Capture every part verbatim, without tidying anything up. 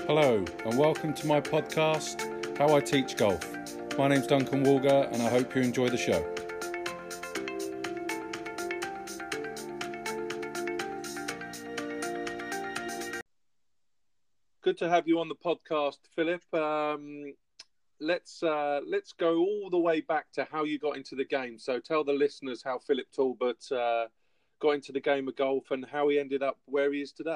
Hello and welcome to my podcast, How I Teach Golf. My name's Duncan Walger and I hope you enjoy the show. Good to have you on the podcast, Philip. Um, let's uh, let's go all the way back to how you got into the game. So tell the listeners how Philip Talbot uh, got into the game of golf and how he ended up where he is today.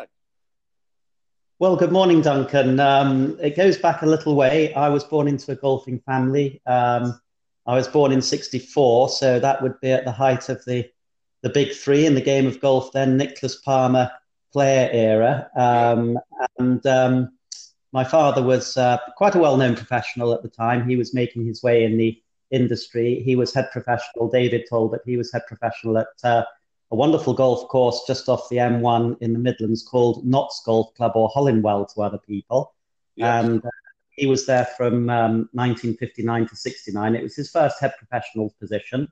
Well, good morning, Duncan. Um, it goes back a little way. I was born into a golfing family. Um, I was born in sixty-four, so that would be at the height of the, the big three in the game of golf then, Nicholas Palmer, Player era. Um, and um, my father was uh, quite a well-known professional at the time. He was making his way in the industry. He was head professional, David Talbot. He was head professional at uh, a wonderful golf course just off the M one in the Midlands called Notts Golf Club, or Hollinwell to other people. Yes. And uh, he was there from um, nineteen fifty-nine to sixty-nine. It was his first head professional position.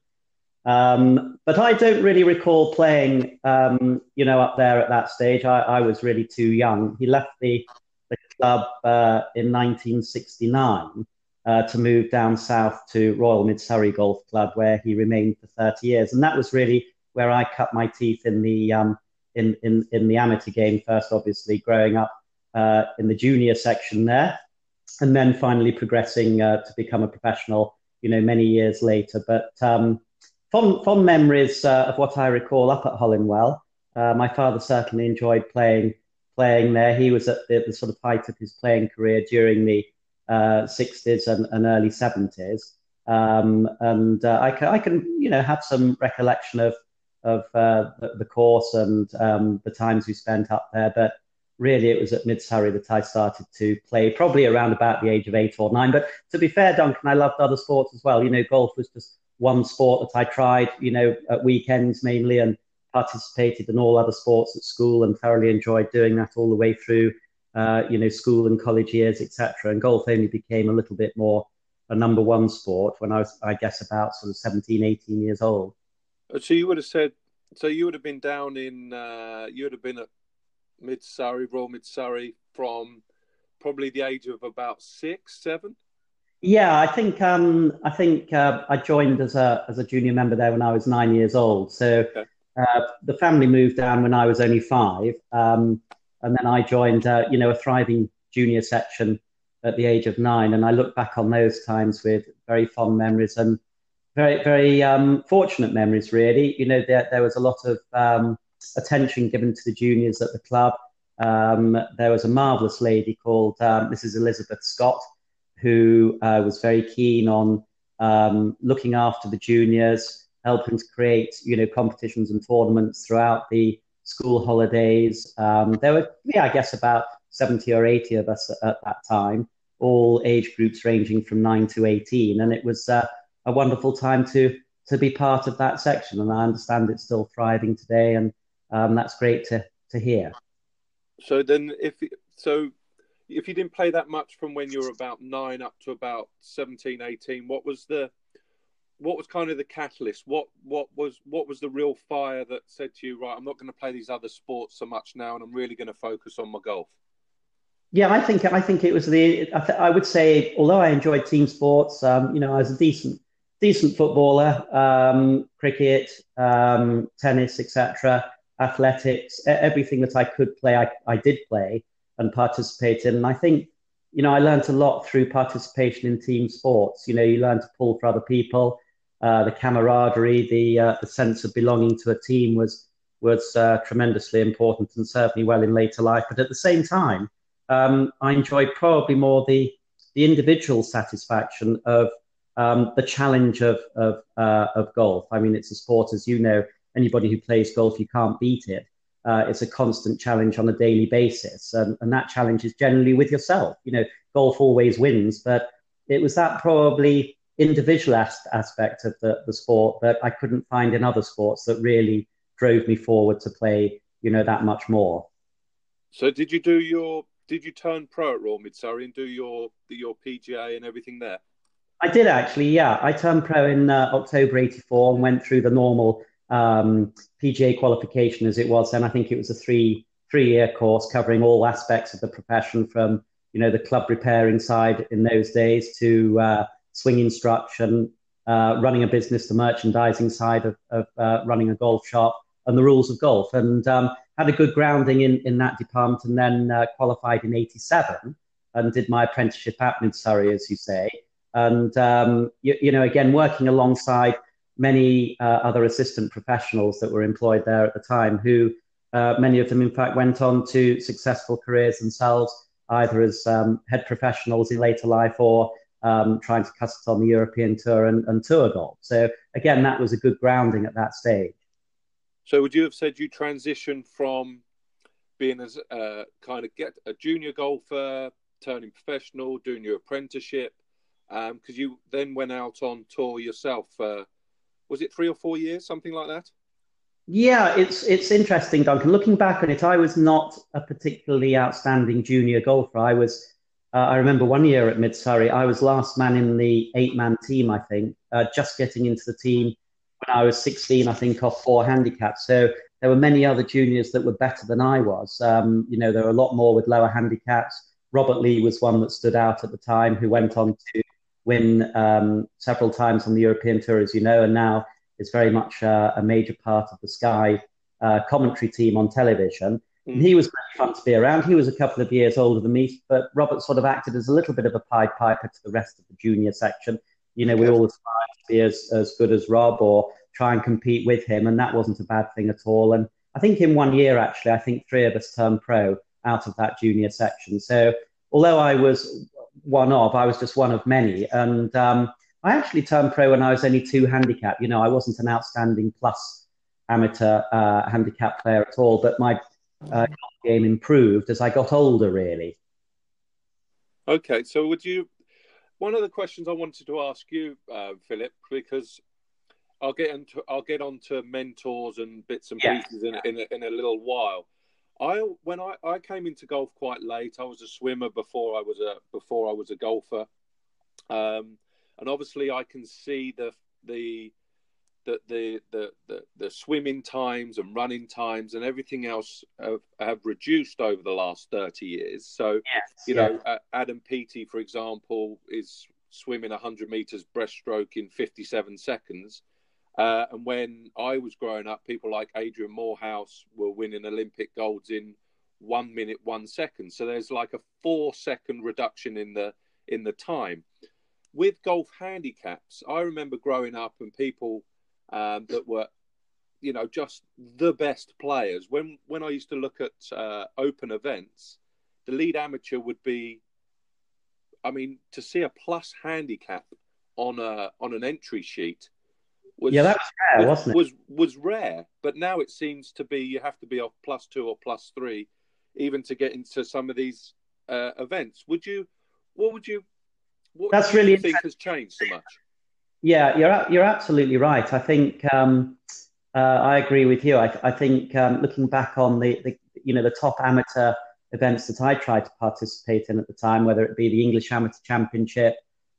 Um, but I don't really recall playing, um, you know, up there at that stage. I, I was really too young. He left the, the club uh, in nineteen sixty-nine uh, to move down south to Royal Mid Surrey Golf Club, where he remained for thirty years. And that was really where I cut my teeth in the um, in, in in the amateur game first, obviously growing up uh, in the junior section there, and then finally progressing uh, to become a professional, you know, many years later. But um, fond fond memories uh, of what I recall up at Hollinwell. Uh, my father certainly enjoyed playing playing there. He was at the, the sort of height of his playing career during the uh, sixties and, and early seventies, um, and uh, I can I can you know have some recollection of. of uh, the, the course and um, the times we spent up there. But really, it was at Mid Surrey that I started to play, probably around about the age of eight or nine. But to be fair, Duncan, I loved other sports as well. You know, golf was just one sport that I tried, you know, at weekends mainly, and participated in all other sports at school and thoroughly enjoyed doing that all the way through, uh, you know, school and college years, et cetera. And golf only became a little bit more a number one sport when I was, I guess, about sort of seventeen, eighteen years old. So you would have said, so you would have been down in, uh, you would have been at Mid Surrey, Royal Mid Surrey, from probably the age of about six, seven. Yeah, I think um, I think uh, I joined as a as a junior member there when I was nine years old. So okay. uh, the family moved down when I was only five, um, and then I joined, uh, you know, a thriving junior section at the age of nine. And I look back on those times with very fond memories and very, very um, fortunate memories, really. You know, there, there was a lot of um, attention given to the juniors at the club. Um, there was a marvellous lady called um, Missus Elizabeth Scott, who uh, was very keen on um, looking after the juniors, helping to create, you know, competitions and tournaments throughout the school holidays. Um, there were, yeah, I guess about seventy or eighty of us at, at that time, all age groups ranging from nine to eighteen. And it was uh, a wonderful time to to be part of that section, and I understand it's still thriving today, and um, that's great to to hear. So then, if so, if you didn't play that much from when you were about nine up to about seventeen, eighteen, what was the what was kind of the catalyst? What what was what was the real fire that said to you, right, I'm not going to play these other sports so much now, and I'm really going to focus on my golf? Yeah, I think I think it was the. I, th- I would say, although I enjoyed team sports, um, you know, I was a decent. decent footballer, um, cricket, um, tennis, et cetera, athletics, everything that I could play, I, I did play and participate in. And I think, you know, I learned a lot through participation in team sports. You know, you learn to pull for other people. Uh, the camaraderie, the uh, the sense of belonging to a team was was uh, tremendously important, and certainly well in later life. But at the same time, um, I enjoyed probably more the the individual satisfaction of Um, the challenge of of uh, of golf. I mean, it's a sport, as you know. Anybody who plays golf, you can't beat it. Uh, it's a constant challenge on a daily basis, and, and that challenge is generally with yourself. You know, golf always wins, but it was that probably individual as- aspect of the, the sport that I couldn't find in other sports that really drove me forward to play, you know, that much more. So, did you do your? Did you turn pro at Royal Mid Surrey and do your your P G A and everything there? I did actually, yeah. I turned pro in uh, October eighty-four and went through the normal um, P G A qualification as it was then. I think it was a three three year course covering all aspects of the profession, from you know, the club repairing side in those days to uh, swing instruction, uh, running a business, the merchandising side of, of uh, running a golf shop, and the rules of golf. And um, had a good grounding in, in that department, and then uh, qualified in eighty-seven and did my apprenticeship at Mid Surrey, as you say. And, um, you, you know, again, working alongside many uh, other assistant professionals that were employed there at the time, who uh, many of them, in fact, went on to successful careers themselves, either as um, head professionals in later life or um, trying to cut it on the European Tour and, and tour golf. So, again, that was a good grounding at that stage. So would you have said you transitioned from being as uh, kind of get a junior golfer, turning professional, doing your apprenticeship, because um, you then went out on tour yourself? Uh, was it three or four years, something like that? Yeah, it's it's interesting, Duncan. Looking back on it, I was not a particularly outstanding junior golfer. I was, uh, I remember one year at Mid Surrey, I was last man in the eight-man team, I think, uh, just getting into the team when I was sixteen, I think, off four handicaps. So there were many other juniors that were better than I was. Um, you know, there were a lot more with lower handicaps. Robert Lee was one that stood out at the time, who went on to win um, several times on the European Tour, as you know, and now is very much uh, a major part of the Sky uh, commentary team on television. Mm. And he was very fun to be around. He was a couple of years older than me, but Robert sort of acted as a little bit of a Pied Piper to the rest of the junior section. You know, we all aspired to be as, as good as Rob or try and compete with him, and that wasn't a bad thing at all. And I think in one year, actually, I think three of us turned pro out of that junior section. So although I was one of, I was just one of many. And um, I actually turned pro when I was only two handicap. You know, I wasn't an outstanding plus amateur uh, handicap player at all, but my uh, game improved as I got older, really. Okay, so would you, one of the questions I wanted to ask you, uh, Philip, because I'll get into, I'll get on to mentors and bits and yeah. pieces in, in, a, in a little while. I when I, I came into golf quite late. I was a swimmer before I was a before I was a golfer, um, and obviously I can see the the the the the the, the swimming times and running times and everything else have, have reduced over the last thirty years. So yes, you yeah. know, uh, Adam Peaty, for example, is swimming one hundred meters breaststroke in fifty-seven seconds. Uh, and when I was growing up, people like Adrian Morehouse were winning Olympic golds in one minute, one second. So there's like a four second reduction in the in the time. With golf handicaps, I remember growing up and people um, that were, you know, just the best players. When when I used to look at uh, open events, the lead amateur would be, I mean, to see a plus handicap on a on an entry sheet. Was, yeah, that was rare, was, wasn't it? Was was rare, but now it seems to be you have to be off plus two or plus three, even to get into some of these uh, events. Would you? What would you? What That's do you really think has changed so much? Yeah, you're you're absolutely right. I think um, uh, I agree with you. I, I think um, looking back on the, the you know the top amateur events that I tried to participate in at the time, whether it be the English Amateur Championship,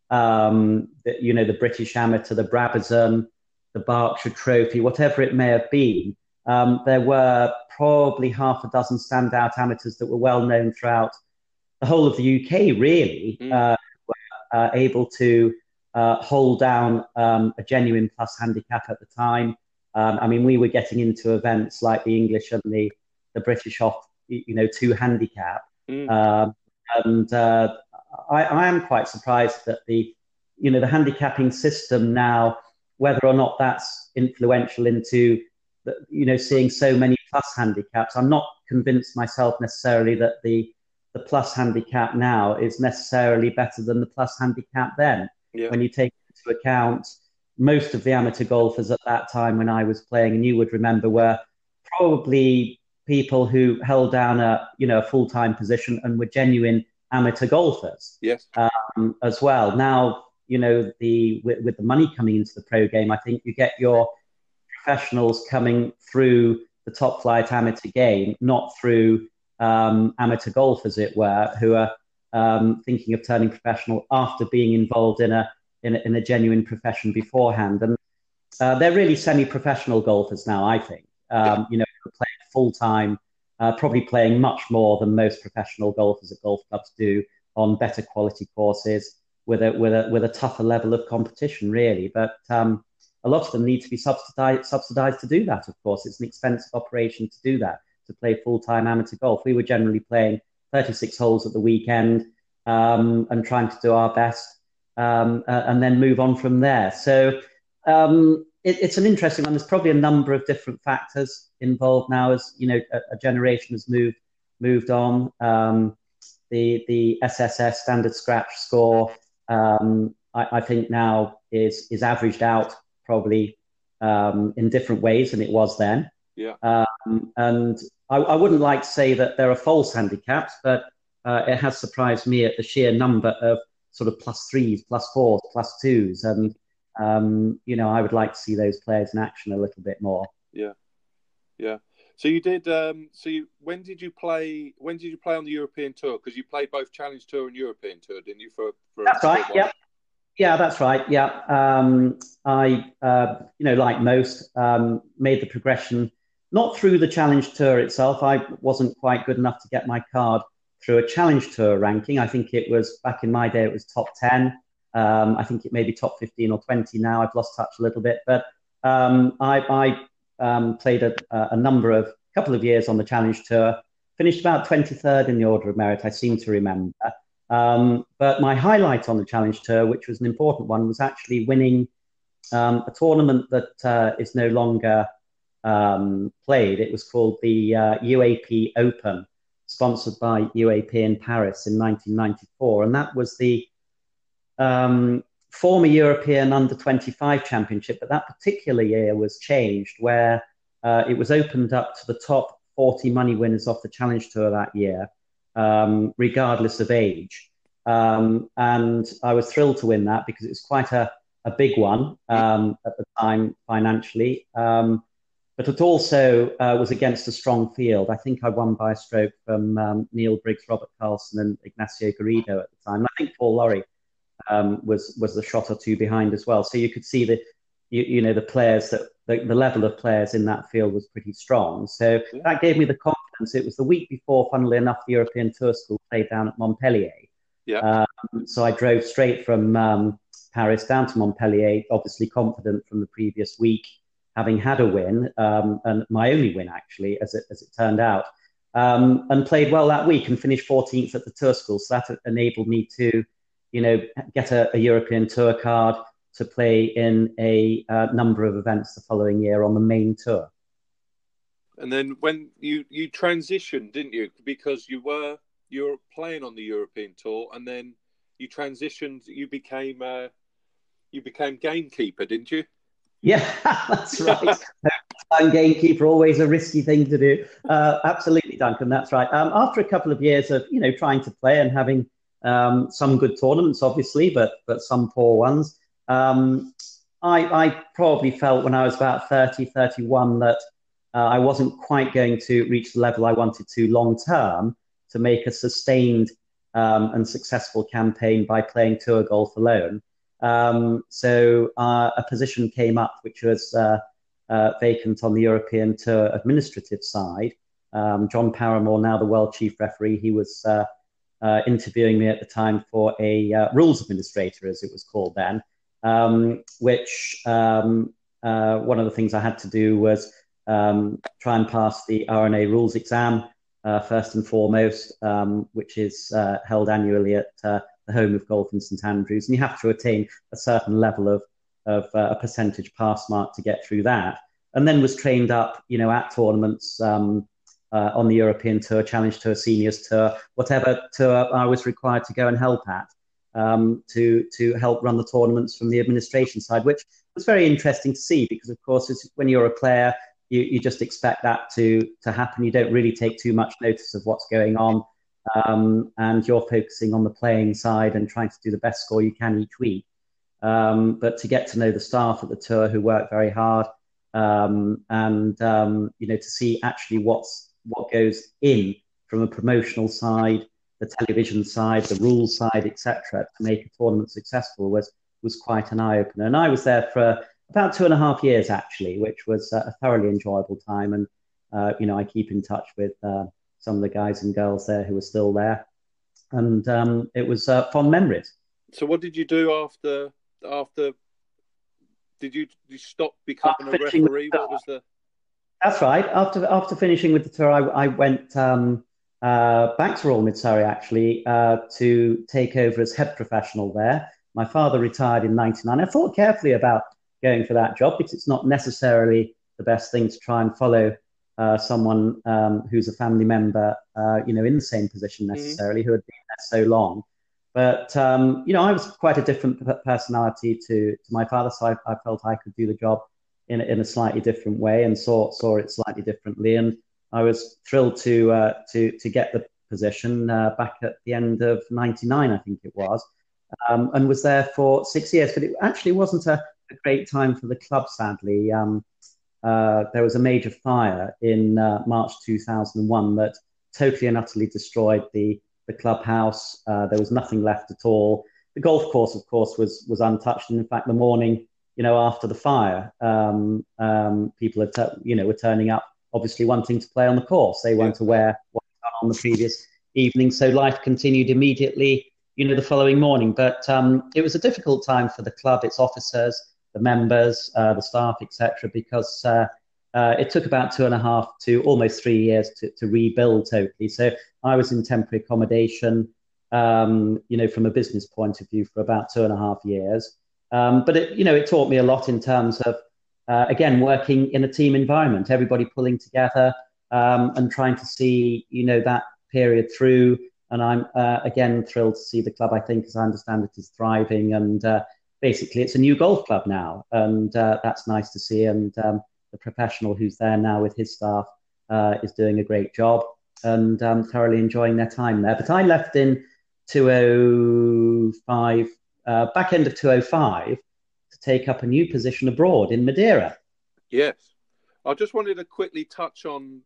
um, the, you know the British Amateur, the Brabazon, the Berkshire Trophy, whatever it may have been, um, there were probably half a dozen standout amateurs that were well known throughout the whole of the U K, really, mm. uh, were uh, able to uh, hold down um, a genuine plus handicap at the time. Um, I mean, we were getting into events like the English and the, the British off, you know, two handicap. Mm. Um, and uh, I, I am quite surprised that the, you know, the handicapping system now, whether or not that's influential into, the, you know, seeing so many plus handicaps. I'm not convinced myself necessarily that the the plus handicap now is necessarily better than the plus handicap then. Yeah. When you take into account most of the amateur golfers at that time when I was playing, and you would remember, were probably people who held down a, you know, a full-time position and were genuine amateur golfers. Yes. Um, as well. Now, you know, the with, with the money coming into the pro game, I think you get your professionals coming through the top flight amateur game, not through um, amateur golf, as it were, who are um, thinking of turning professional after being involved in a in a, in a genuine profession beforehand. And uh, they're really semi-professional golfers now, I think. Um, yeah. You know, playing full time, uh, probably playing much more than most professional golfers at golf clubs do. on better quality courses with a with a with a tougher level of competition, really. But um, a lot of them need to be subsidized subsidized to do that. Of course, it's an expensive operation to do that, to play full time amateur golf. We were generally playing thirty-six holes at the weekend um, and trying to do our best, um, uh, and then move on from there. So um, it, it's an interesting one. There's probably a number of different factors involved now, as you know, a, a generation has moved moved on. Um, the the S S S standard scratch score, um, I, I think now is is averaged out probably um, in different ways than it was then. Yeah. Um, and I, I wouldn't like to say that there are false handicaps, but uh, it has surprised me at the sheer number of sort of plus threes, plus fours, plus twos. And, um, you know, I would like to see those players in action a little bit more. Yeah. Yeah. So you did, um, so you, when did you play, when did you play on the European Tour? Because you played both Challenge Tour and European Tour, didn't you? For, for That's right, yeah. Yeah, that's right. Yeah, um, I, uh, you know, like most, um, made the progression not through the Challenge Tour itself. I wasn't quite good enough to get my card through a Challenge Tour ranking. I think it was back in my day, it was top ten. Um, I think it may be top fifteen or twenty now. I've lost touch a little bit, but um, I, I um, played a, a number of couple of years on the Challenge Tour. Finished about twenty-third in the order of merit, I seem to remember. Um, but my highlight on the Challenge Tour, which was an important one, was actually winning um, a tournament that uh, is no longer um, played. It was called the uh, U A P Open, sponsored by U A P in Paris in nineteen ninety-four. And that was the um, former European under twenty-five championship. But that particular year was changed, where uh, it was opened up to the top forty money winners off the Challenge Tour that year. Um, regardless of age. Um, and I was thrilled to win that because it was quite a, a big one um, at the time financially. Um, but it also uh, was against a strong field. I think I won by a stroke from um, Neil Briggs, Robert Carlson and Ignacio Garrido at the time. And I think Paul Lawrie um, was, was the shot or two behind as well. So you could see the, you, you know, the players that the, the level of players in that field was pretty strong. So yeah. That gave me the confidence. It was the week before, funnily enough, the European Tour School played down at Montpellier. Yeah. Um, so I drove straight from um, Paris down to Montpellier, obviously confident from the previous week, having had a win, um, and my only win, actually, as it, as it turned out, um, and played well that week and finished fourteenth at the Tour School. So that enabled me to, you know, get a, a European Tour card to play in a uh, number of events the following year on the main tour. And then when you, you transitioned, didn't you? Because you were you were playing on the European Tour, and then you transitioned. You became uh, you became gamekeeper, didn't you? Yeah, that's right. I'm gamekeeper, always a risky thing to do. Uh, absolutely, Duncan. That's right. Um, after a couple of years of you know trying to play and having um, some good tournaments, obviously, but but some poor ones, um, I, I probably felt when I was about thirty, thirty-one that. Uh, I wasn't quite going to reach the level I wanted to long term to make a sustained um, and successful campaign by playing tour golf alone. Um, so uh, a position came up which was uh, uh, vacant on the European Tour administrative side. Um, John Paramore, now the world chief referee, he was uh, uh, interviewing me at the time for a uh, rules administrator, as it was called then, um, which um, uh, one of the things I had to do was Um, try and pass the R N A rules exam uh, first and foremost, um, which is uh, held annually at uh, the home of golf in St Andrews, and you have to attain a certain level of of uh, a percentage pass mark to get through that. And then was trained up, you know, at tournaments um, uh, on the European Tour, Challenge Tour, Seniors Tour, whatever tour I was required to go and help at um, to to help run the tournaments from the administration side, which was very interesting to see because, of course, it's, when you're a player. You, you just expect that to to happen. You don't really take too much notice of what's going on, um, and you're focusing on the playing side and trying to do the best score you can each week. Um, but to get to know the staff at the tour who work very hard, um, and um, you know to see actually what's what goes in from a promotional side, the television side, the rules side, et cetera, to make a tournament successful was was quite an eye opener. And I was there for about two and a half years, actually, which was a thoroughly enjoyable time. And, uh, you know, I keep in touch with uh, some of the guys and girls there who are still there. and um, it was uh, fond memories. So what did you do after after? Did you, did you stop becoming a referee? What was the? That's right. After after finishing with the tour, I, I went um, uh, back to Royal Mid Surrey actually uh, to take over as head professional there. My father retired in ninety-nine. I thought carefully about going for that job because it's not necessarily the best thing to try and follow uh, someone um, who's a family member, uh, you know, in the same position necessarily, mm-hmm. who had been there so long. But, um, you know, I was quite a different personality to, to my father, so I, I felt I could do the job in, in a slightly different way and saw saw it slightly differently. And I was thrilled to uh, to to get the position uh, back at the end of ninety-nine, I think it was, um, and was there for six years. But it actually wasn't a, a great time for the club, sadly. Um, uh, there was a major fire in uh, March two thousand one that totally and utterly destroyed the the clubhouse. Uh, there was nothing left at all. The golf course, of course, was was untouched. And in fact, the morning, you know, after the fire, um, um, people had, t- you know, were turning up, obviously wanting to play on the course. They weren't aware what had gone on the previous evening. So life continued immediately, you know, the following morning. But um, it was a difficult time for the club, its officers, the members, uh, the staff, et cetera, because uh, Uh, it took about two and a half to almost three years to, to rebuild totally. So I was in temporary accommodation, um, you know, from a business point of view for about two and a half years. Um, but it, you know, it taught me a lot in terms of, uh, again, working in a team environment, everybody pulling together um, and trying to see, you know, that period through. And I'm, uh, again, thrilled to see the club, I think, as I understand it, is thriving. And uh, basically, it's a new golf club now. And uh, that's nice to see. And um, the professional who's there now with his staff uh, is doing a great job and um, thoroughly enjoying their time there. But I left in two thousand five, uh, back end of two thousand five, to take up a new position abroad in Madeira. Yes. I just wanted to quickly touch on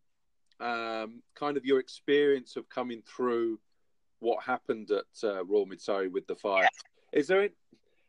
um, kind of your experience of coming through what happened at uh, Royal Mid Surrey with the fire. Is there, a,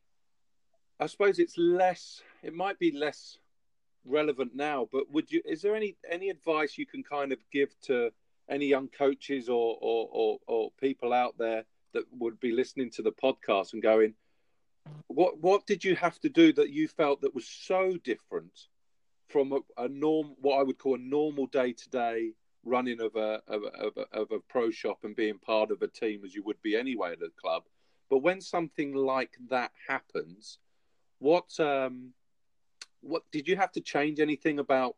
I suppose it's less, it might be less relevant now, but would you, is there any any advice you can kind of give to any young coaches or or, or or people out there that would be listening to the podcast and going, what what did you have to do that you felt that was so different from a, a norm, what I would call a normal day to day running of a of a, of a of a pro shop and being part of a team as you would be anyway at a club, but when something like that happens, what um What did you have to change anything about?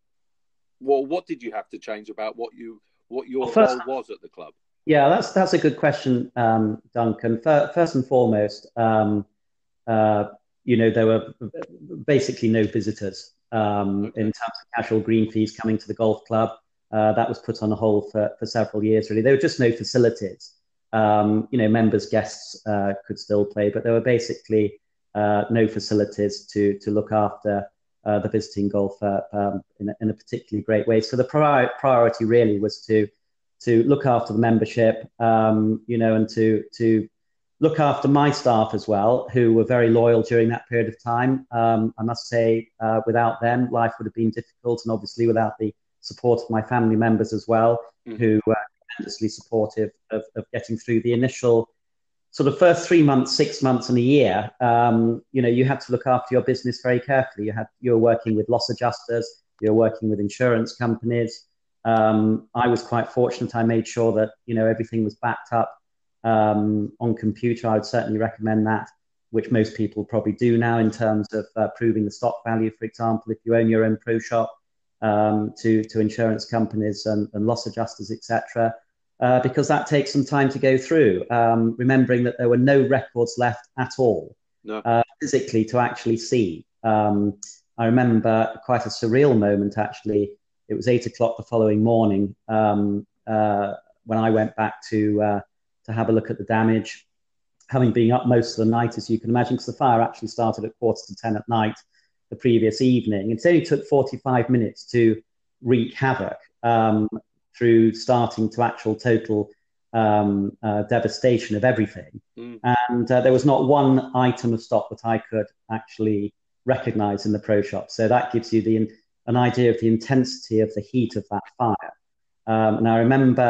Well, what did you have to change about what you what your well, first, role was at the club? Yeah, that's that's a good question, um, Duncan. First and foremost, um, uh, you know, there were basically no visitors um, okay. in terms of casual green fees coming to the golf club. Uh, that was put on hold for, for several years. Really, there were just no facilities. Um, you know, members, guests uh, could still play, but there were basically Uh, no facilities to to look after uh, the visiting golfer um, in, a, in a particularly great way. So the pri- priority really was to to look after the membership, um, you know, and to to look after my staff as well, who were very loyal during that period of time. Um, I must say, uh, without them, life would have been difficult, and obviously without the support of my family members as well, mm. who were tremendously supportive of, of getting through the initial sort of first three months, six months and a year. Um, you know, you had to look after your business very carefully. You had, you were working with loss adjusters, you were working with insurance companies. Um, I was quite fortunate. I made sure that, you know, everything was backed up um, on computer. I would certainly recommend that, which most people probably do now in terms of uh, proving the stock value, for example, if you own your own pro shop, um, to, to insurance companies and, and loss adjusters, et cetera. Uh, because that takes some time to go through, um, remembering that there were no records left at all, no. uh, physically to actually see. Um, I remember quite a surreal moment, actually. It was eight o'clock the following morning um, uh, when I went back to uh, to have a look at the damage, having been up most of the night, as you can imagine, because the fire actually started at quarter to ten at night the previous evening. It only took forty-five minutes to wreak havoc. Um, through starting to actual total um, uh, devastation of everything. Mm. And uh, there was not one item of stock that I could actually recognize in the pro shop. So that gives you the an idea of the intensity of the heat of that fire. Um, and I remember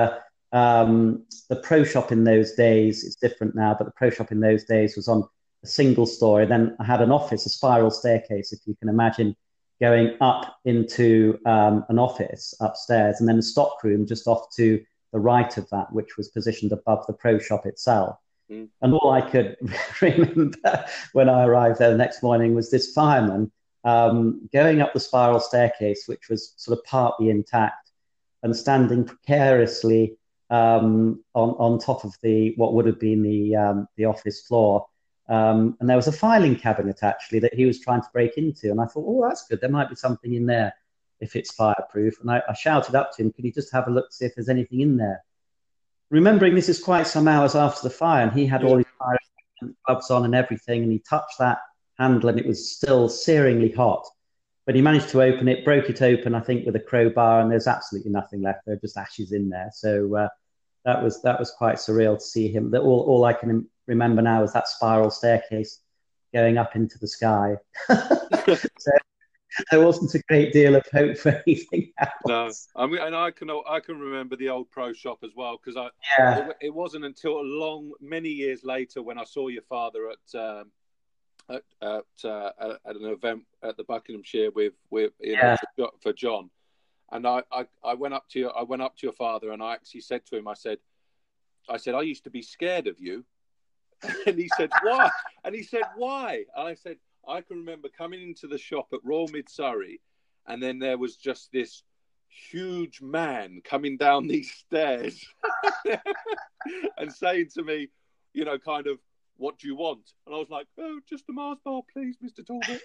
um, the pro shop in those days, it's different now, but the pro shop in those days was on a single story. Then I had an office, a spiral staircase, if you can imagine, going up into um, an office upstairs, and then a stock room just off to the right of that, which was positioned above the pro shop itself. Mm. And all I could remember when I arrived there the next morning was this fireman um, going up the spiral staircase, which was sort of partly intact, and standing precariously um, on on top of the what would have been the um, the office floor. Um, and there was a filing cabinet actually that he was trying to break into, and I thought, oh, that's good. There might be something in there if it's fireproof. And I, I shouted up to him, could you just have a look to see if there's anything in there? Remembering this is quite some hours after the fire, and he had yeah. all his fire gloves on and everything, and he touched that handle, and it was still searingly hot. But he managed to open it, broke it open, I think, with a crowbar, and there's absolutely nothing left. There were just ashes in there. So uh, that was that was quite surreal to see him. That all, all I can remember now is that spiral staircase going up into the sky. So there wasn't a great deal of hope for anything else. No, I mean, and I can I can remember the old pro shop as well, because I yeah. it, it wasn't until a long many years later when I saw your father at um, at at, uh, at an event at the Buckinghamshire with with you yeah. know, for, for John, and I, I, I went up to your I went up to your father and I actually said to him, I said I said I used to be scared of you, and he said why? And he said why? And I said, I can remember coming into the shop at Royal Mid Surrey, and then there was just this huge man coming down these stairs and saying to me, you know, kind of, what do you want? And I was like, oh, just a Mars bar, please, Mister Talbot.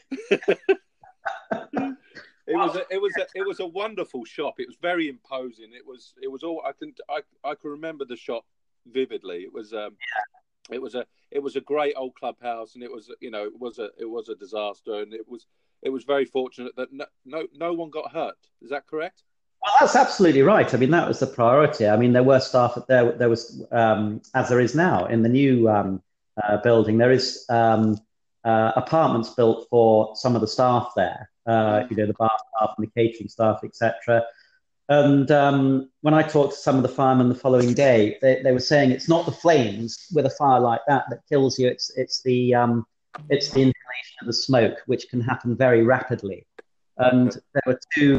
It was a, it was a, it was a wonderful shop. It was very imposing. It was it was all I can I I can remember the shop vividly. It was um. It was a it was a great old clubhouse, and it was you know it was a it was a disaster, and it was it was very fortunate that no no, no one got hurt. Is that correct? Well, that's absolutely right. I mean, that was the priority. I mean, there were staff there. There was um, as there is now in the new um, uh, building. There is um, uh, apartments built for some of the staff there. Uh, you know, the bar staff and the catering staff, et cetera. And um, when I talked to some of the firemen the following day, they, they were saying it's not the flames with a fire like that that kills you. It's it's the um, it's the inhalation of the smoke, which can happen very rapidly. And there were two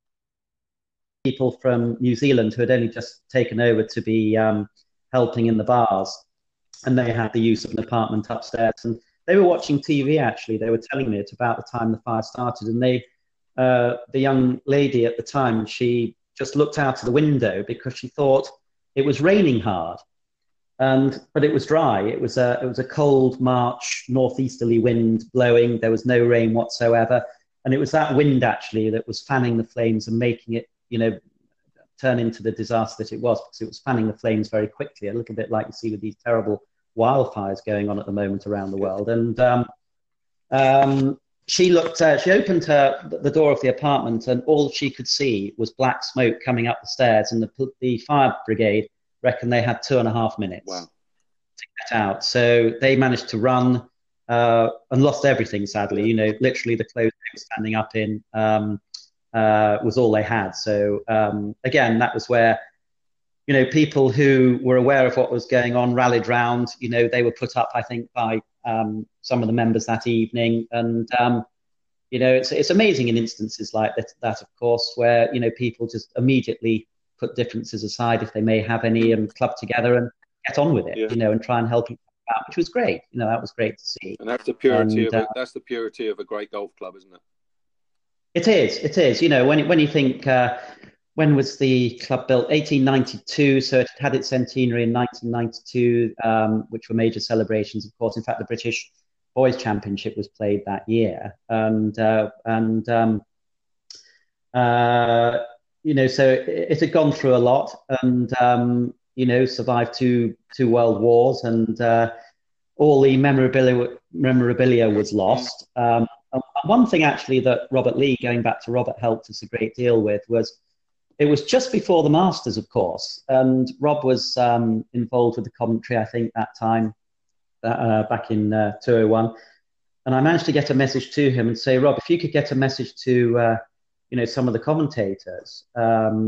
people from New Zealand who had only just taken over to be um, helping in the bars, and they had the use of an apartment upstairs. And they were watching T V. Actually, they were telling me it's about the time the fire started, and they. Uh, the young lady at the time, she just looked out of the window because she thought it was raining hard, and but it was dry. It was a it was a cold March northeasterly wind blowing. There was no rain whatsoever, and it was that wind actually that was fanning the flames and making it, you know, turn into the disaster that it was, because it was fanning the flames very quickly, a little bit like you see with these terrible wildfires going on at the moment around the world. And um, um, She looked. Uh, she opened her the door of the apartment, and all she could see was black smoke coming up the stairs. And the the fire brigade reckoned they had two and a half minutes wow. to get out. So they managed to run uh, and lost everything. Sadly, you know, literally the clothes they were standing up in um, uh, was all they had. So um, again, that was where, you know, people who were aware of what was going on rallied round. You know, they were put up, I think, by um, some of the members that evening. And, um, you know, it's it's amazing in instances like that, that, of course, where, you know, people just immediately put differences aside, if they may have any, and club together and get on with it, yeah. you know, and try and help each other out, which was great. You know, that was great to see. And that's the purity and, of uh, it. That's the purity of a great golf club, isn't it? It is. It is. You know, when when you think, uh, when was the club built? eighteen ninety-two. So it had its centenary in nineteen ninety-two, um, which were major celebrations, of course. In fact, the British Boys Championship was played that year, and uh, and um, uh, you know, so it, it had gone through a lot, and um, you know, survived two two world wars, and uh, all the memorabilia memorabilia was lost. Um, one thing actually that Robert Lee, going back to Robert, helped us a great deal with was, it was just before the Masters, of course, and Rob was um, involved with the commentary, I think, that time, uh, back in uh, two oh one. And I managed to get a message to him and say, Rob, if you could get a message to, uh, you know, some of the commentators, um,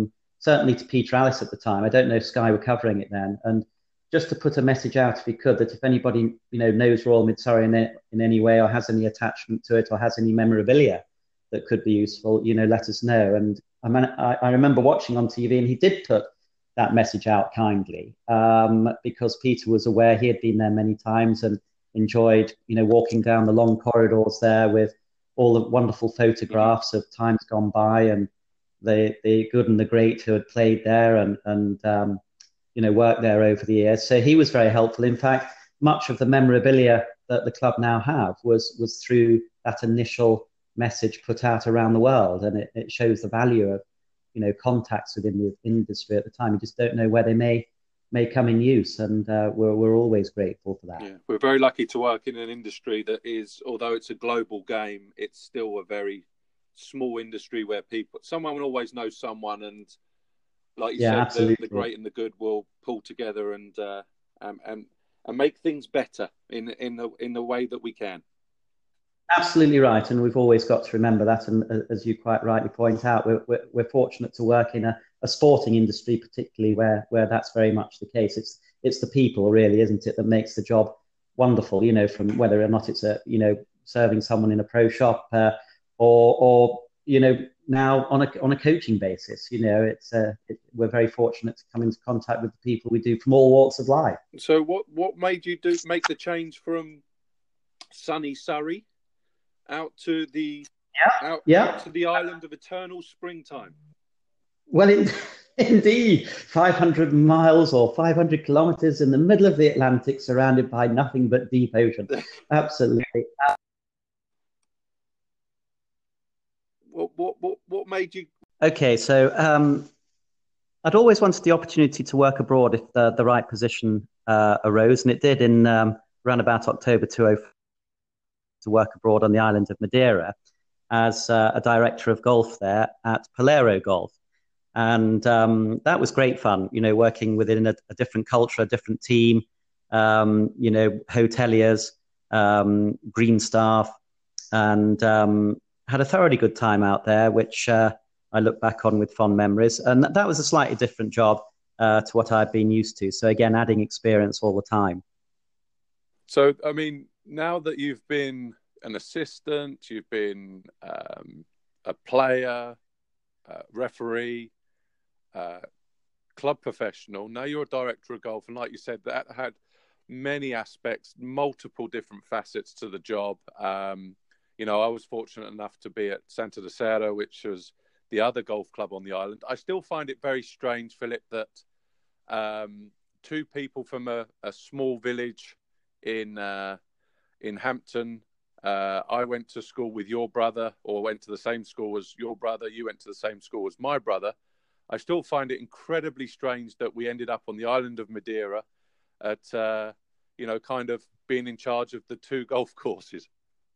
certainly to Peter Alice at the time. I don't know if Sky were covering it then. And just to put a message out, if he could, that if anybody, you know, knows Royal Mid Surrey in, it, in any way, or has any attachment to it, or has any memorabilia that could be useful, you know, let us know. And I, mean, I, I remember watching on T V, and he did put that message out kindly, um, because Peter was aware he had been there many times and enjoyed, you know, walking down the long corridors there with all the wonderful photographs of times gone by and the the good and the great who had played there and and um, you know, worked there over the years. So he was very helpful. In fact, much of the memorabilia that the club now have was was through that initial message put out around the world, and it, it shows the value of, you know, contacts within the industry at the time. You just don't know where they may may come in use, and uh, we're we're always grateful for that. Yeah, we're very lucky to work in an industry that is, although it's a global game, it's still a very small industry where people, someone will always know someone, and like you yeah, said, the, the great and the good will pull together and uh, and and and make things better in in the in the way that we can. Absolutely right, and we've always got to remember that. And uh, as you quite rightly point out, we're we're, we're fortunate to work in a, a sporting industry, particularly where where that's very much the case. It's it's the people, really, isn't it, that makes the job wonderful. You know, from whether or not it's a you know serving someone in a pro shop, uh, or or you know now on a on a coaching basis. You know, it's uh, it, we're very fortunate to come into contact with the people we do from all walks of life. So, what what made you do make the change from sunny Surrey out to the yeah, out, yeah. out to the island of eternal springtime? Well, in, indeed, five hundred miles or five hundred kilometers in the middle of the Atlantic, surrounded by nothing but deep ocean. Absolutely. What what what what made you? Okay, so um, I'd always wanted the opportunity to work abroad if the, the right position uh, arose, and it did in um, around about October two thousand four. To work abroad on the island of Madeira as uh, a director of golf there at Palero Golf. And um, that was great fun, you know, working within a, a different culture, a different team, um, you know, hoteliers, um, green staff, and um, had a thoroughly good time out there, which uh, I look back on with fond memories. And that, that was a slightly different job uh, to what I'd been used to. So again, adding experience all the time. So, I mean, now that you've been an assistant, you've been um, a player, uh, referee, uh, club professional, now you're a director of golf. And like you said, that had many aspects, multiple different facets to the job. Um, you know, I was fortunate enough to be at Santa de Serra, which was the other golf club on the island. I still find it very strange, Philip, that um, two people from a, a small village in uh, in Hampton. Uh, I went to school with your brother, or went to the same school as your brother. You went to the same school as my brother. I still find it incredibly strange that we ended up on the island of Madeira at, uh, you know, kind of being in charge of the two golf courses.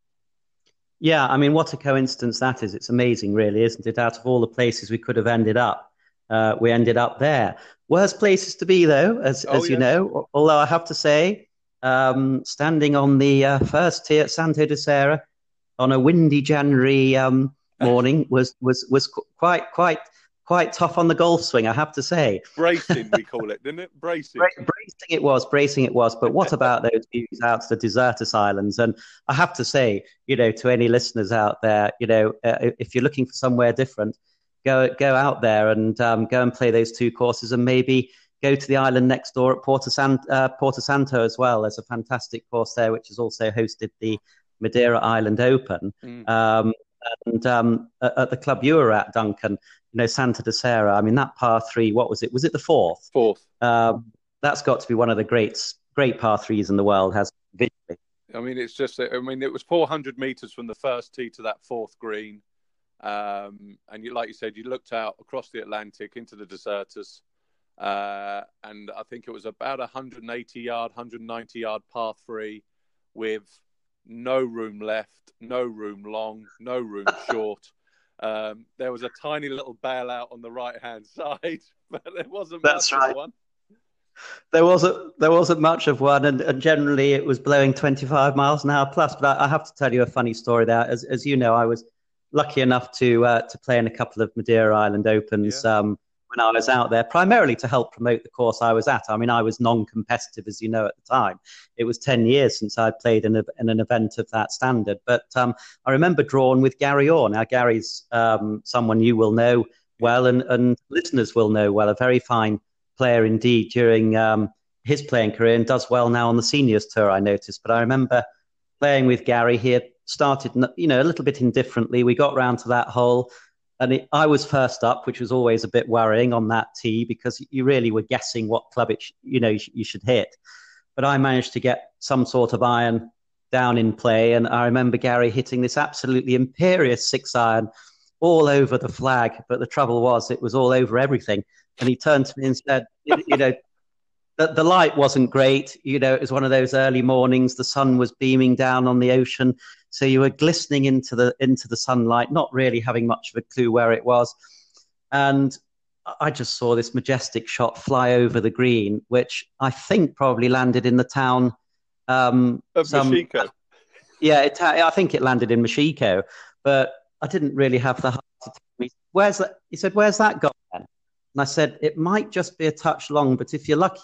Yeah, I mean, what a coincidence that is. It's amazing, really, isn't it? Out of all the places we could have ended up, uh, we ended up there. Worst places to be, though, as, oh, as yes. you know, although I have to say, Um, standing on the uh, first tee at Santa de Serra on a windy January um, morning was was was quite quite quite tough on the golf swing, I have to say. Bracing, we call it, didn't it? Bracing. Bra- bracing it was, bracing it was. But what about those views out to the Desertus Islands? And I have to say, you know, to any listeners out there, you know, uh, if you're looking for somewhere different, go go out there and um, go and play those two courses, and maybe go to the island next door at Porto, San, uh, Porto Santo as well. There's a fantastic course there, which has also hosted the Madeira Island Open. Mm. Um, and um, at, at the club you were at, Duncan, you know, Santa de Serra, I mean, that par three, what was it? Was it the fourth? Fourth. Um, that's got to be one of the great, great par threes in the world, has visually. I mean, it's just, I mean, it was four hundred metres from the first tee to that fourth green. Um, and you, like you said, you looked out across the Atlantic into the Desertus. Uh, and I think it was about a one hundred eighty yard, one hundred ninety yard par three with no room left, no room long, no room short. Um, there was a tiny little bailout on the right-hand side, but there wasn't That's much right. of one. There wasn't, there wasn't much of one, and, and generally it was blowing twenty-five miles an hour plus. But I, I have to tell you a funny story there. As, as you know, I was lucky enough to uh, to play in a couple of Madeira Island Opens. Yeah. Um, when I was out there, primarily to help promote the course I was at. I mean, I was non-competitive, as you know, at the time. It was ten years since I'd played in, a, in an event of that standard. But um, I remember drawing with Gary Orr. Now, Gary's um, someone you will know well, and, and listeners will know well, a very fine player indeed during um, his playing career, and does well now on the seniors tour, I noticed. But I remember playing with Gary. He had started, you know, a little bit indifferently. We got round to that hole, and it, I was first up, which was always a bit worrying on that tee, because you really were guessing what club it, sh- you know, you should hit. But I managed to get some sort of iron down in play, and I remember Gary hitting this absolutely imperious six iron all over the flag. But the trouble was, it was all over everything. And he turned to me and said, you know, the, the light wasn't great. You know, it was one of those early mornings. The sun was beaming down on the ocean. So you were glistening into the into the sunlight, not really having much of a clue where it was. And I just saw this majestic shot fly over the green, which I think probably landed in the town. Um, of some, Mashiko. Yeah, it, I think it landed in Mashiko. But I didn't really have the heart to tell me, where's that? He said, where's that gone then? And I said, it might just be a touch long, but if you're lucky.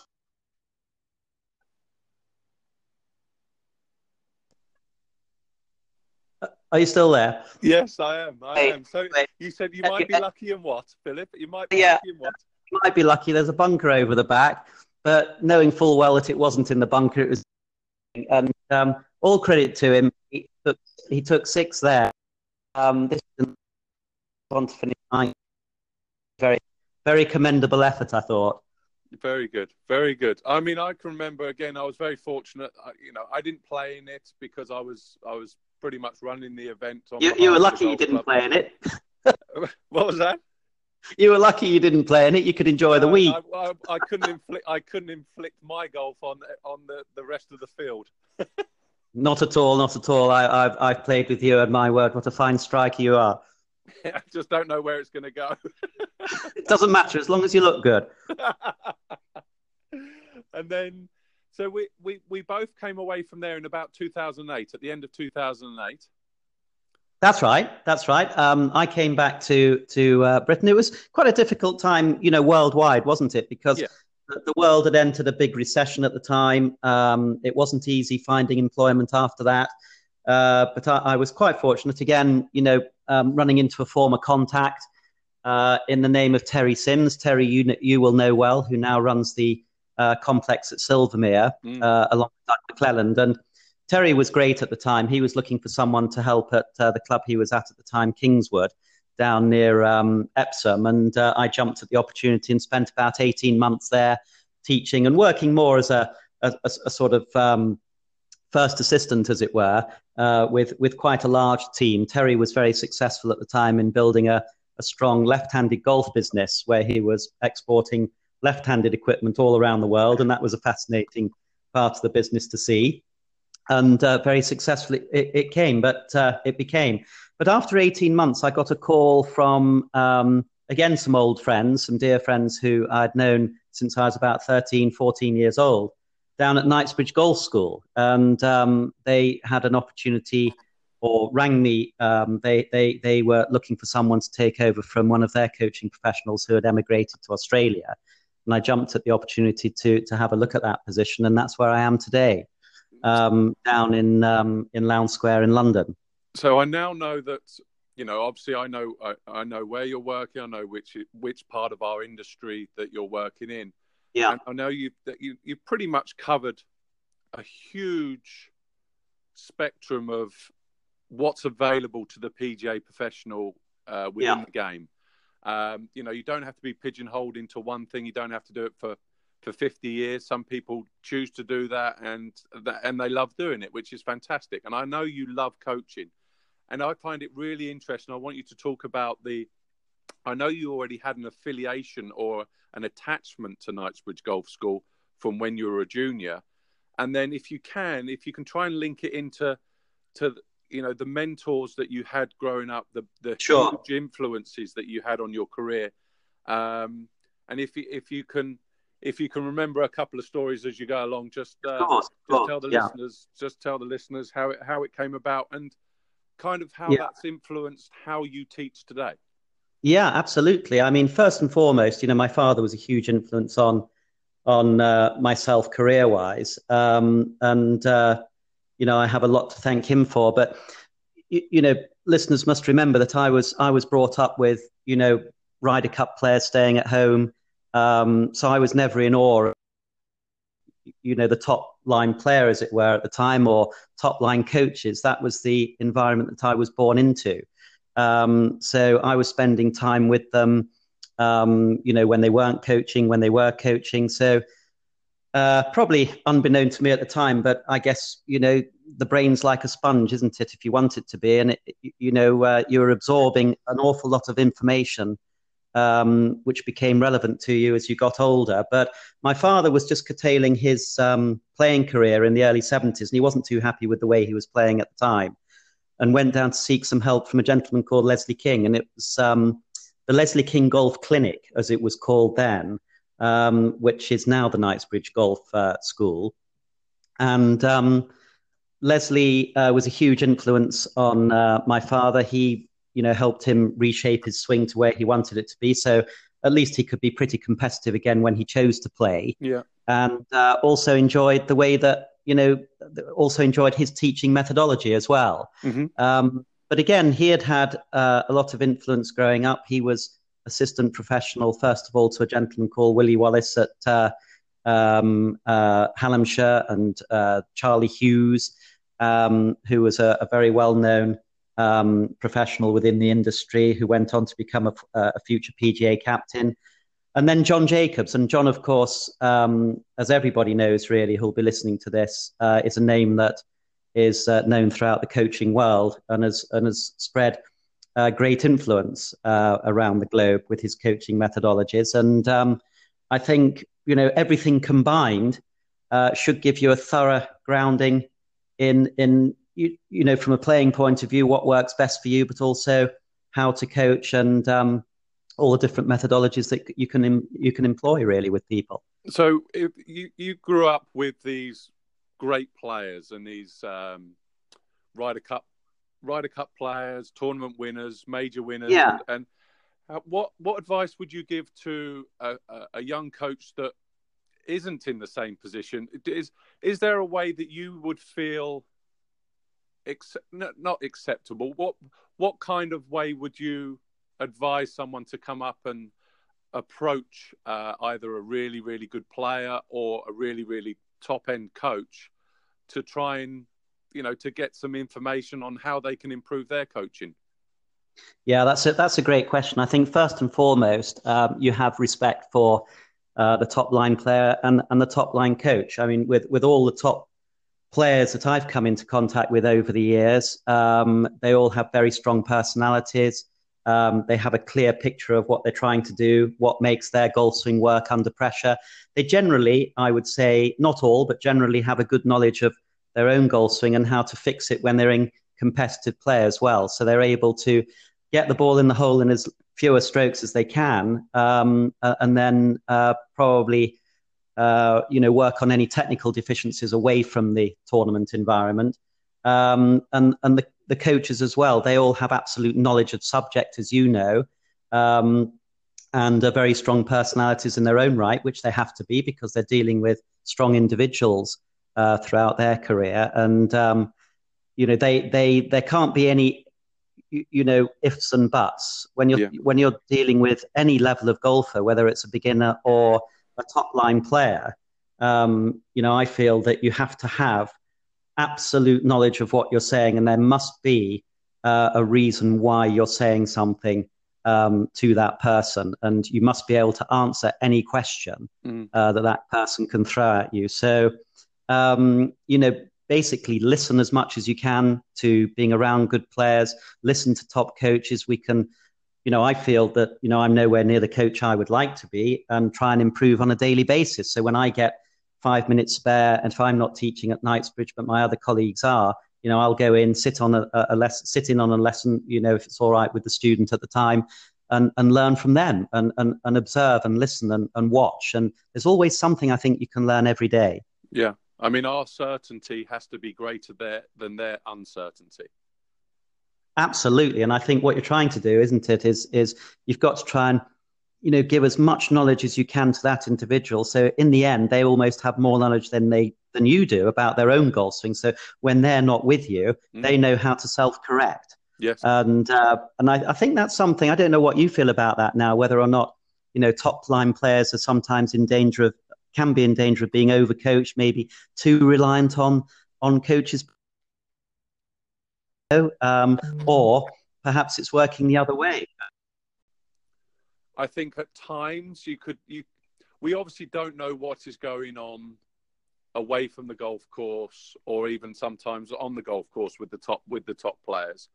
Are you still there? Yes, I am. I am. So you said you might be lucky in what, Philip? You might be yeah, lucky in what? You might be lucky. There's a bunker over the back, but knowing full well that it wasn't in the bunker, it was. And um, all credit to him. He took, he took six there. Um, this is on to finish nine. Very, very commendable effort, I thought. Very good, very good. I mean, I can remember again. I was very fortunate. I, you know, I didn't play in it because I was, I was pretty much running the event. On you, you were lucky you didn't club. play in it. What was that? You were lucky you didn't play in it. You could enjoy the week. I, I, I couldn't inflict. I couldn't inflict my golf on on the, the rest of the field. Not at all. Not at all. I, I've I've played with you, and my word, what a fine striker you are. I just don't know where it's going to go. It doesn't matter as long as you look good. And then, so we, we, we both came away from there in about two thousand eight, at the end of two thousand eight. That's right. That's right. Um, I came back to to uh, Britain. It was quite a difficult time, you know, worldwide, wasn't it? Because yeah. the, the world had entered a big recession at the time. Um, it wasn't easy finding employment after that. Uh, but I, I was quite fortunate, again, you know, um, running into a former contact uh, in the name of Terry Sims. Terry, you, you will know well, who now runs the uh, complex at Silvermere, mm. uh, along with Doug McClelland. And Terry was great at the time. He was looking for someone to help at uh, the club he was at at the time, Kingswood, down near um, Epsom. And uh, I jumped at the opportunity and spent about eighteen months there teaching and working more as a, a, a sort of um, first assistant, as it were, uh, with, with quite a large team. Terry was very successful at the time in building a, a strong left-handed golf business where he was exporting left-handed equipment all around the world. And that was a fascinating part of the business to see. And uh, very successfully it, it came, but uh, it became. But after eighteen months, I got a call from, um, again, some old friends, some dear friends who I'd known since I was about thirteen, fourteen years old, down at Knightsbridge Golf School. And um, they had an opportunity, or rang me. Um, they, they, they were looking for someone to take over from one of their coaching professionals who had emigrated to Australia. And I jumped at the opportunity to, to have a look at that position. And that's where I am today. Um, down in um, in Lowndes Square in London. So I now know that, you know, obviously I know I, I know where you're working. I know which which part of our industry that you're working in. Yeah, and I know you that you you've pretty much covered a huge spectrum of what's available to the P G A professional uh, within yeah. the game. Um, you know, you don't have to be pigeonholed into one thing. You don't have to do it for. for fifty years. Some people choose to do that and that, and they love doing it, which is fantastic. And I know you love coaching, and I find it really interesting. I want you to talk about the, I know you already had an affiliation or an attachment to Knightsbridge Golf School from when you were a junior. And then if you can, if you can try and link it into, to, you know, the mentors that you had growing up, the, the sure. huge influences that you had on your career. Um, and if you, if you can, If you can remember a couple of stories as you go along, just uh, of course, just tell the yeah. listeners, just tell the listeners how it how it came about and kind of how yeah. that's influenced how you teach today. Yeah, absolutely. I mean, first and foremost, you know, my father was a huge influence on on uh, myself career wise, um, and uh, you know, I have a lot to thank him for. But you, you know, listeners must remember that I was I was brought up with, you know, Ryder Cup players staying at home, um, so I was never in awe of, you know, the top line player, as it were, at the time, or top line coaches. That was the environment that I was born into. Um, so I was spending time with them, um, you know, when they weren't coaching, when they were coaching. So uh, probably unbeknown to me at the time, but I guess, you know, the brain's like a sponge, isn't it, if you want it to be? And, it, you know, uh, you're absorbing an awful lot of information, um, which became relevant to you as you got older. But my father was just curtailing his um, playing career in the early seventies, and he wasn't too happy with the way he was playing at the time, and went down to seek some help from a gentleman called Leslie King. And it was um, the Leslie King Golf Clinic, as it was called then, um, which is now the Knightsbridge Golf uh, School. And um, Leslie uh, was a huge influence on uh, my father. He, you know, helped him reshape his swing to where he wanted it to be. So at least he could be pretty competitive again when he chose to play. Yeah. And uh, also enjoyed the way that, you know, also enjoyed his teaching methodology as well. Mm-hmm. Um, but again, he had had uh, a lot of influence growing up. He was assistant professional, first of all, to a gentleman called Willie Wallace at uh, um, uh, Hallamshire, and uh, Charlie Hughes, um, who was a, a very well-known um, professional within the industry, who went on to become a, a future P G A captain. And then John Jacobs. And John, of course, um, as everybody knows, really, who'll be listening to this, uh, is a name that is uh, known throughout the coaching world, and has, and has spread uh, great influence uh, around the globe with his coaching methodologies. And um, I think, you know, everything combined uh, should give you a thorough grounding in, in you, you know, from a playing point of view, what works best for you, but also how to coach, and um, all the different methodologies that you can you can employ really with people. So if you, you grew up with these great players and these um, Ryder Cup Ryder Cup players, tournament winners, major winners, Yeah. and, and what what advice would you give to a, a, a young coach that isn't in the same position? Is is there a way that you would feel ex- not acceptable? What what kind of way would you advise someone to come up and approach uh, either a really, really good player or a really, really top-end coach to try and, you know, to get some information on how they can improve their coaching? Yeah, that's a, that's a great question. I think first and foremost, um, you have respect for uh, the top line player and, and the top line coach. I mean, with, with all the top players that I've come into contact with over the years, um, they all have very strong personalities. Um, they have a clear picture of what they're trying to do, what makes their golf swing work under pressure. They generally, I would say, not all, but generally have a good knowledge of their own golf swing and how to fix it when they're in competitive play as well. So they're able to get the ball in the hole in as fewer strokes as they can, um, uh, and then uh, probably uh, you know, work on any technical deficiencies away from the tournament environment. Um, and and the, the coaches as well, they all have absolute knowledge of subject, as you know, um, and are very strong personalities in their own right, which they have to be because they're dealing with strong individuals uh, throughout their career. And, um, you know, they, they, there can't be any, you, you know, ifs and buts when you're, yeah. when you're dealing with any level of golfer, whether it's a beginner or a top line player. Um, you know, I feel that you have to have absolute knowledge of what you're saying, and there must be uh, a reason why you're saying something um, to that person, and you must be able to answer any question mm. uh, that that person can throw at you. So, um, you know, basically listen as much as you can to being around good players, listen to top coaches. We can, you know, I feel that, you know, I'm nowhere near the coach I would like to be, and try and improve on a daily basis. So when I get five minutes spare, and if I'm not teaching at Knightsbridge, but my other colleagues are, you know, I'll go in, sit on a, a lesson, sit in on a lesson, you know, if it's all right with the student at the time, and, and learn from them, and, and, and observe and listen and, and watch. And there's always something I think you can learn every day. Yeah. I mean, our certainty has to be greater there than their uncertainty. Absolutely. And I think what you're trying to do, isn't it, is is you've got to try and, you know, give as much knowledge as you can to that individual. So in the end, they almost have more knowledge than they than you do about their own golf swing. So when they're not with you, mm. they know how to self-correct. Yes. And uh, and I, I think that's something, I don't know what you feel about that now, whether or not, you know, top line players are sometimes in danger of, can be in danger of being overcoached, maybe too reliant on, on coaches. Um, or perhaps it's working the other way. I think at times you could, you, we obviously don't know what is going on away from the golf course, or even sometimes on the golf course with the top with the top players.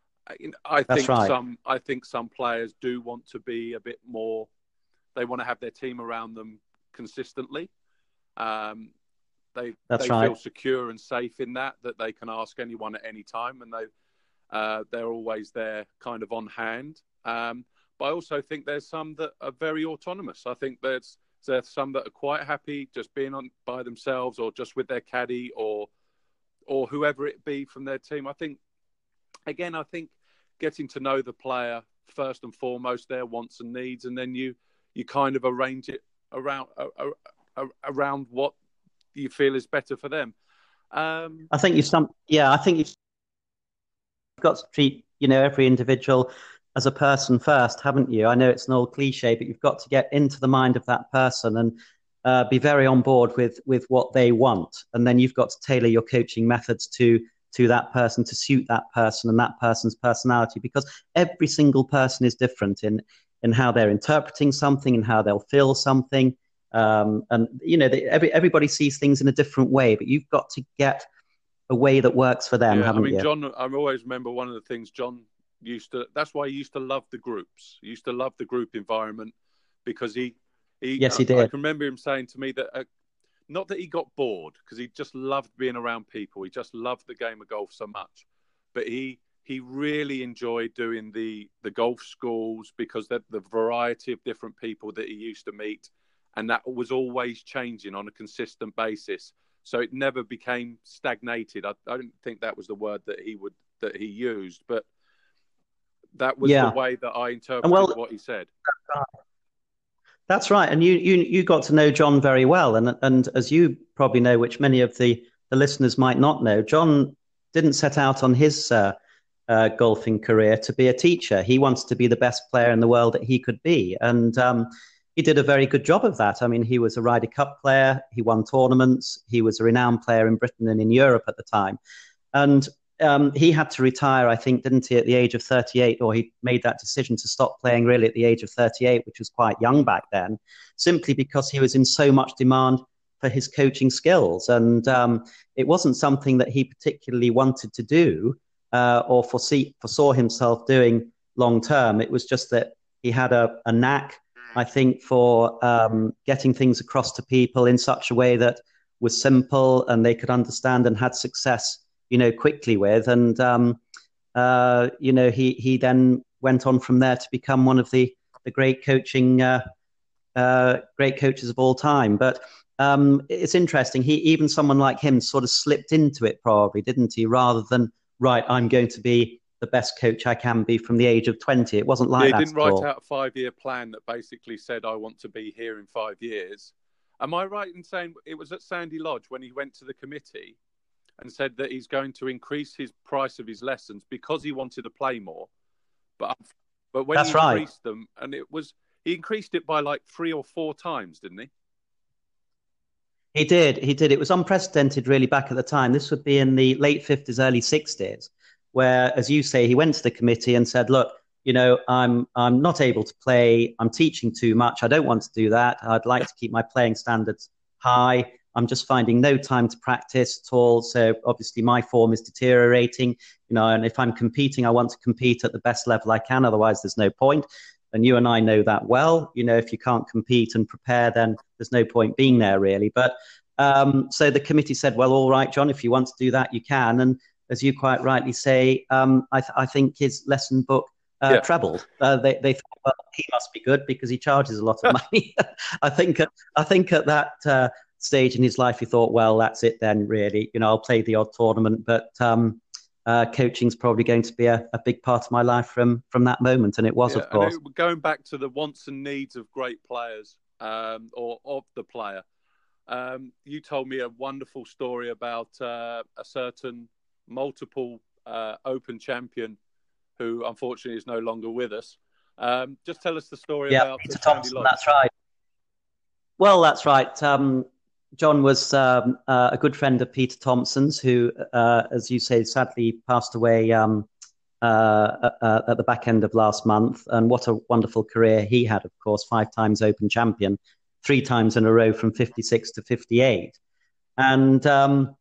I think That's right. some, I think some players do want to be a bit more. They want to have their team around them consistently. Um, they That's they right. feel secure and safe in that that they can ask anyone at any time, and they uh, they're always there, kind of on hand. Um, But I also think there's some that are very autonomous. I think there's there's some that are quite happy just being on by themselves, or just with their caddy, or or whoever it be from their team. I think, again, I think getting to know the player first and foremost, their wants and needs, and then you you kind of arrange it around uh, uh, around what you feel is better for them. Um, I think you some yeah. I think you've got to treat, you know, every individual as a person first, haven't you? I know it's an old cliche, but you've got to get into the mind of that person and uh, be very on board with with what they want, and then you've got to tailor your coaching methods to to that person, to suit that person and that person's personality, because every single person is different in in how they're interpreting something and how they'll feel something. Um, and you know, they, every everybody sees things in a different way, but you've got to get a way that works for them, yeah, haven't I mean, you? John, I always remember one of the things John used to, that's why he used to love the groups. He used to love the group environment, because he, he, yes, he I, did. I can remember him saying to me that, uh, not that he got bored, because he just loved being around people. He just loved the game of golf so much, but he, he really enjoyed doing the, the golf schools, because the, the variety of different people that he used to meet, and that was always changing on a consistent basis. So it never became stagnated. I, I don't think that was the word that he would, that he used, but that was yeah. the way that I interpreted well, what he said. That's right. And you, you, you got to know John very well. And, and as you probably know, which many of the, the listeners might not know, John didn't set out on his uh, uh, golfing career to be a teacher. He wants to be the best player in the world that he could be. And um, he did a very good job of that. I mean, he was a Ryder Cup player. He won tournaments. He was a renowned player in Britain and in Europe at the time. And Um, he had to retire, I think, didn't he, at the age of thirty-eight, or he made that decision to stop playing really at the age of thirty-eight, which was quite young back then, simply because he was in so much demand for his coaching skills. And um, it wasn't something that he particularly wanted to do uh, or foresee, foresaw himself doing long term. It was just that he had a, a knack, I think, for um, getting things across to people in such a way that was simple and they could understand and had success, you know, quickly with. And, um, uh, you know, he, he then went on from there to become one of the, the great coaching, uh, uh, great coaches of all time. But um, it's interesting. He, even someone like him sort of slipped into it probably, didn't he? Rather than, right, I'm going to be the best coach I can be from the age of twenty. It wasn't like yeah, that. He didn't write all. out a five-year plan that basically said, I want to be here in five years. Am I right in saying it was at Sandy Lodge when he went to the committee and said that he's going to increase his price of his lessons because he wanted to play more? But but when That's he right. increased them, and it was, he increased it by like three or four times, didn't he? He did. He did. It was unprecedented, really, back at the time. This would be in the late fifties, early sixties, where, as you say, he went to the committee and said, look, you know, I'm I'm not able to play. I'm teaching too much. I don't want to do that. I'd like to keep my playing standards high. I'm just finding no time to practice at all. So obviously my form is deteriorating, you know, and if I'm competing, I want to compete at the best level I can. Otherwise, there's no point. And you and I know that well. You know, if you can't compete and prepare, then there's no point being there, really. But um, so the committee said, well, all right, John, if you want to do that, you can. And as you quite rightly say, um, I, th- I think his lesson book uh, yeah. trebled. Uh, they, they thought, well, he must be good because he charges a lot of money. I think, I think at that uh, stage in his life, he thought, well, that's it then, really. You know, I'll play the odd tournament, but um, uh, coaching's probably going to be a, a big part of my life from from that moment, and it was, Yeah, of and course. it, going back to the wants and needs of great players, um, or of the player, um, you told me a wonderful story about uh, a certain multiple uh, Open champion who unfortunately is no longer with us. Um, just tell us the story Yeah, about Peter Sandy Thompson, Lodge. that's right. Well, that's right. Um, John was um, uh, a good friend of Peter Thompson's, who, uh, as you say, sadly passed away um, uh, uh, at the back end of last month. And what a wonderful career he had, of course, five times Open champion, three times in a row from fifty-six to fifty-eight. And um,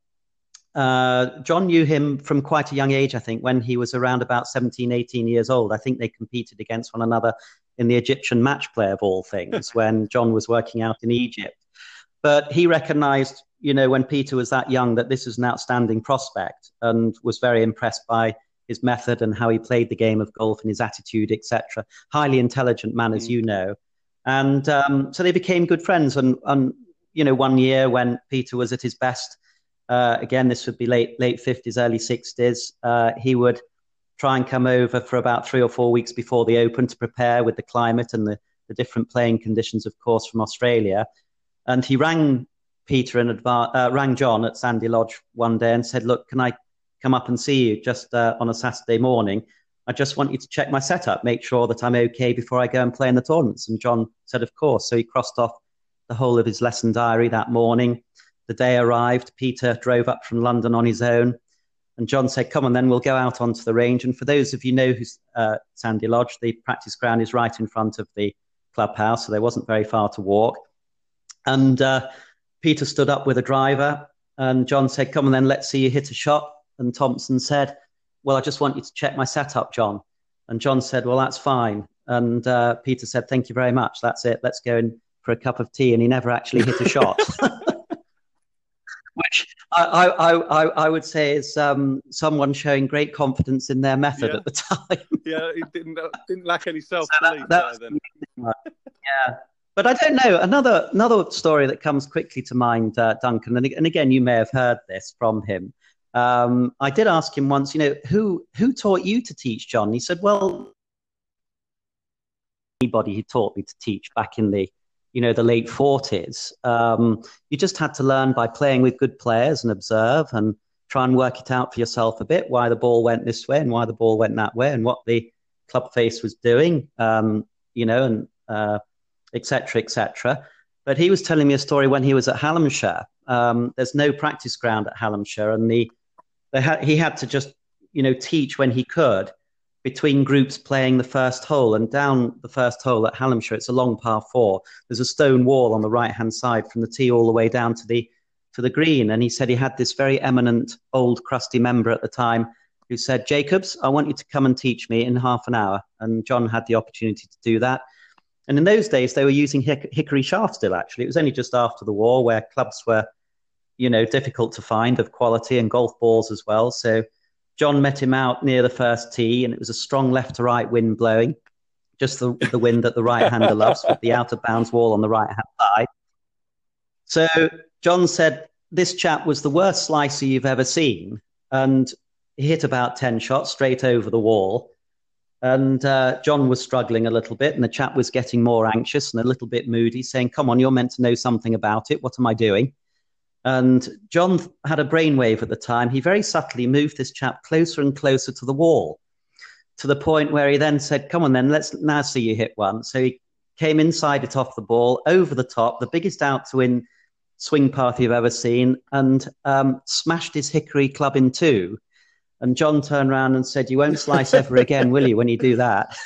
uh, John knew him from quite a young age, I think, when he was around about seventeen, eighteen years old. I think they competed against one another in the Egyptian match play, of all things, when John was working out in Egypt. But he recognized, you know, when Peter was that young, that this was an outstanding prospect, and was very impressed by his method and how he played the game of golf and his attitude, et cetera. Highly intelligent man, as mm. you know. And um, so they became good friends. And, and, you know, one year when Peter was at his best, uh, again, this would be late, late fifties, early sixties, uh, he would try and come over for about three or four weeks before the Open to prepare with the climate and the, the different playing conditions, of course, from Australia. And he rang Peter and adva- uh, rang John at Sandy Lodge one day and said, look, can I come up and see you just uh, on a Saturday morning? I just want you to check my setup, make sure that I'm okay before I go and play in the tournaments. And John said, of course. So he crossed off the whole of his lesson diary that morning. The day arrived. Peter drove up from London on his own. And John said, come on, then we'll go out onto the range. And for those of you who know who's uh, Sandy Lodge, the practice ground is right in front of the clubhouse, so there wasn't very far to walk. And uh, Peter stood up with a driver, and John said, come on then, let's see you hit a shot. And Thompson said, well, I just want you to check my setup, John. And John said, well, that's fine. And uh, Peter said, thank you very much. That's it. Let's go in for a cup of tea. And he never actually hit a shot. Which I, I, I, I would say is um, someone showing great confidence in their method yeah. at the time. yeah, he didn't, uh, didn't lack any self-belief so that, that there then. Yeah. But I don't know, another another story that comes quickly to mind, uh, Duncan, and, and again, you may have heard this from him. Um, I did ask him once, you know, who who taught you to teach, John? He said, well, anybody who taught me to teach back in the, you know, the late forties. Um, you just had to learn by playing with good players and observe and try and work it out for yourself a bit, why the ball went this way and why the ball went that way and what the club face was doing, um, you know, and... Uh, et cetera, et cetera. But he was telling me a story when he was at Hallamshire. Um, there's no practice ground at Hallamshire, and the they had, he had to just, you know, teach when he could between groups playing the first hole. And down the first hole at Hallamshire, it's a long par four. There's a stone wall on the right-hand side from the tee all the way down to the to the green. And he said he had this very eminent old crusty member at the time who said, Jacobs, I want you to come and teach me in half an hour. And John had the opportunity to do that. And in those days, they were using hick- hickory shaft still, actually. It was only just after the war where clubs were, you know, difficult to find of quality, and golf balls as well. So John met him out near the first tee, and it was a strong left to right wind blowing, just the, the wind that the right-hander loves, with the out-of-bounds wall on the right-hand side. So John said, this chap was the worst slicer you've ever seen. And he hit about ten shots straight over the wall. And uh, John was struggling a little bit, and the chap was getting more anxious and a little bit moody, saying, come on, you're meant to know something about it. What am I doing? And John had a brainwave at the time. He very subtly moved this chap closer and closer to the wall, to the point where he then said, come on then, let's now see you hit one. So he came inside it off the ball, over the top, the biggest out to win swing path you've ever seen, and um, smashed his hickory club in two. And John turned around and said, you won't slice ever again, will you, when you do that?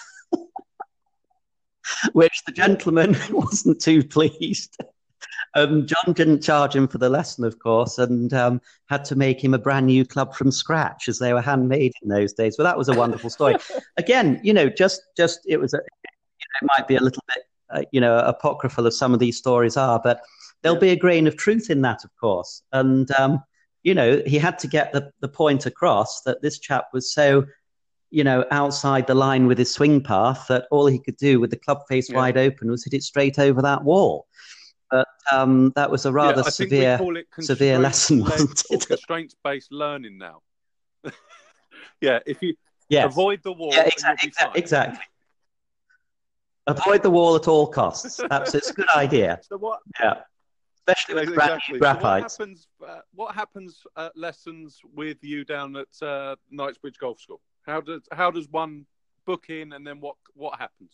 Which the gentleman wasn't too pleased. Um, John didn't charge him for the lesson, of course, and um, had to make him a brand new club from scratch, as they were handmade in those days. But that was a wonderful story. Again, you know, just, just it was, a, you know, it might be a little bit, uh, you know, apocryphal as some of these stories are, but there'll be a grain of truth in that, of course. And, um, you know, he had to get the, the point across that this chap was so, you know, outside the line with his swing path that all he could do with the club face yeah. wide open was hit it straight over that wall. But um, that was a rather yeah, severe, severe lesson, wasn't it? Constraints-based learning now. Yeah, if you Yes. avoid the wall, Yeah, and exactly. you'll be fine. Exactly. Avoid the wall at all costs. Absolutely, it's a good idea. So what? Yeah, especially with Exactly. brand So what graphites. happens? Uh, what happens at lessons with you down at uh, Knightsbridge Golf School? How does how does one book in, and then what what happens?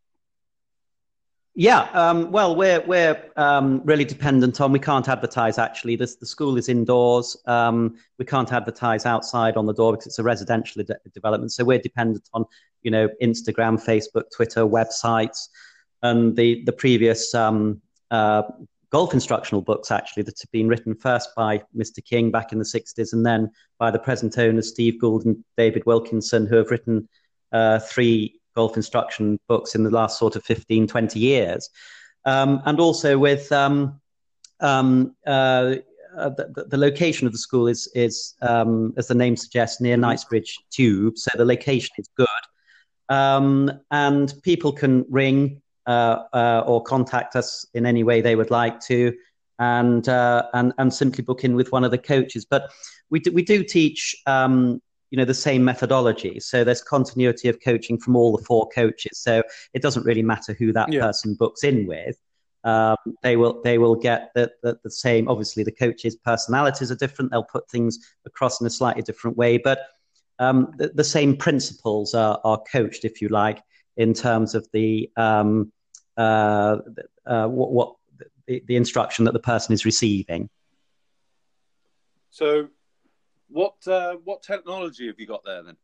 Yeah, um, well, we're we're um, really dependent on. We can't advertise actually. This the school is indoors. Um, we can't advertise outside on the door because it's a residential de- development. So we're dependent on, you know, Instagram, Facebook, Twitter, websites, and the the previous um, uh, golf instructional books actually that have been written first by Mister King back in the sixties, and then by the present owners Steve Gould and David Wilkinson, who have written uh, three golf instruction books in the last sort of fifteen, twenty years. Um, and also with um, um, uh, uh, the, the location of the school is, is um, as the name suggests, near Knightsbridge Tube. So the location is good. Um, and people can ring uh, uh, or contact us in any way they would like to, and uh, and and simply book in with one of the coaches. But we do, we do teach um, you know, the same methodology. So there's continuity of coaching from all the four coaches. So it doesn't really matter who that Yeah. person books in with. Um, they will they will get the, the, the same. Obviously, the coaches' personalities are different. They'll put things across in a slightly different way, but um, the, the same principles are, are coached, if you like, in terms of the um, uh, uh, what, what the, the instruction that the person is receiving. So, what uh, what technology have you got there then?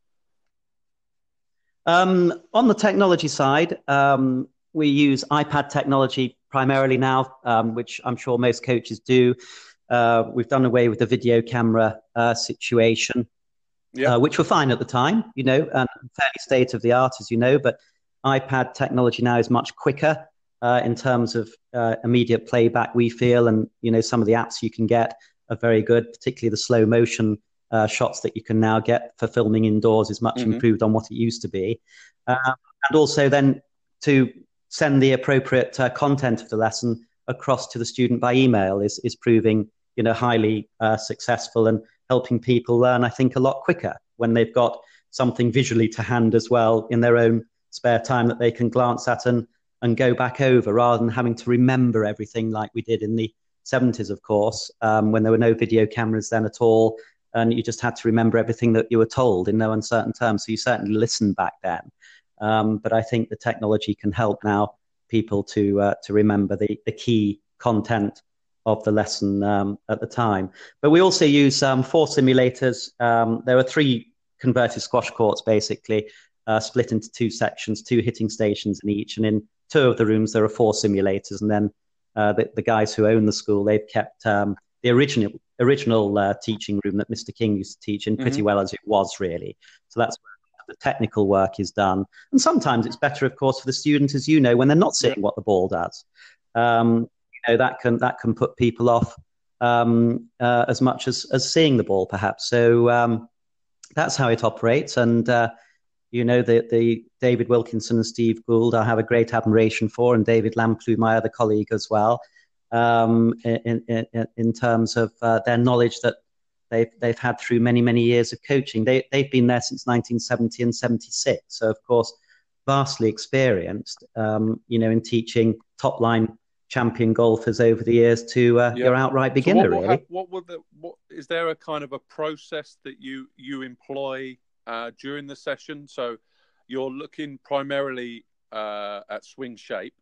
Um, on the technology side, um, we use iPad technology primarily now, um, which I'm sure most coaches do. Uh, we've done away with the video camera uh, situation, Yeah. uh, which were fine at the time, you know, and fairly state of the art, as you know. But iPad technology now is much quicker uh, in terms of uh, immediate playback, we feel, and you know, some of the apps you can get are very good, particularly the slow motion uh, shots that you can now get for filming indoors is much mm-hmm. improved on what it used to be. Uh, and also then to send the appropriate uh, content of the lesson across to the student by email is, is proving, you know, highly uh, successful and helping people learn, I think, a lot quicker when they've got something visually to hand as well in their own spare time that they can glance at and, and go back over, rather than having to remember everything like we did in the seventies, of course, um, when there were no video cameras then at all, and you just had to remember everything that you were told in no uncertain terms. So you certainly listened back then. Um, but I think the technology can help now people to uh, to remember the, the key content of the lesson um, at the time. But we also use um, four simulators. Um, there are three converted squash courts, basically, uh, split into two sections, two hitting stations in each. And in two of the rooms, there are four simulators. And then uh, the, the guys who own the school, they've kept um, the original original uh, teaching room that Mister King used to teach in pretty mm-hmm. well as it was, really. So that's where the technical work is done. And sometimes it's better, of course, for the student, as you know, when they're not seeing yeah. what the ball does. Um, you know, that can that can put people off um, uh, as much as, as seeing the ball, perhaps. So um, that's how it operates. And, uh, you know, the, the David Wilkinson and Steve Gould, I have a great admiration for, and David Lamplugh, my other colleague as well, um, in, in, in terms of uh, their knowledge that they've, they've had through many, many years of coaching. They, they've been there since nineteen seventy and seventy-six. So, of course, vastly experienced, um, you know, in teaching top-line champion golfers over the years to uh, yeah. your outright beginner. So what, really. Have, what would the what is there a kind of a process that you you employ uh, during the session? So you're looking primarily uh, at swing shape.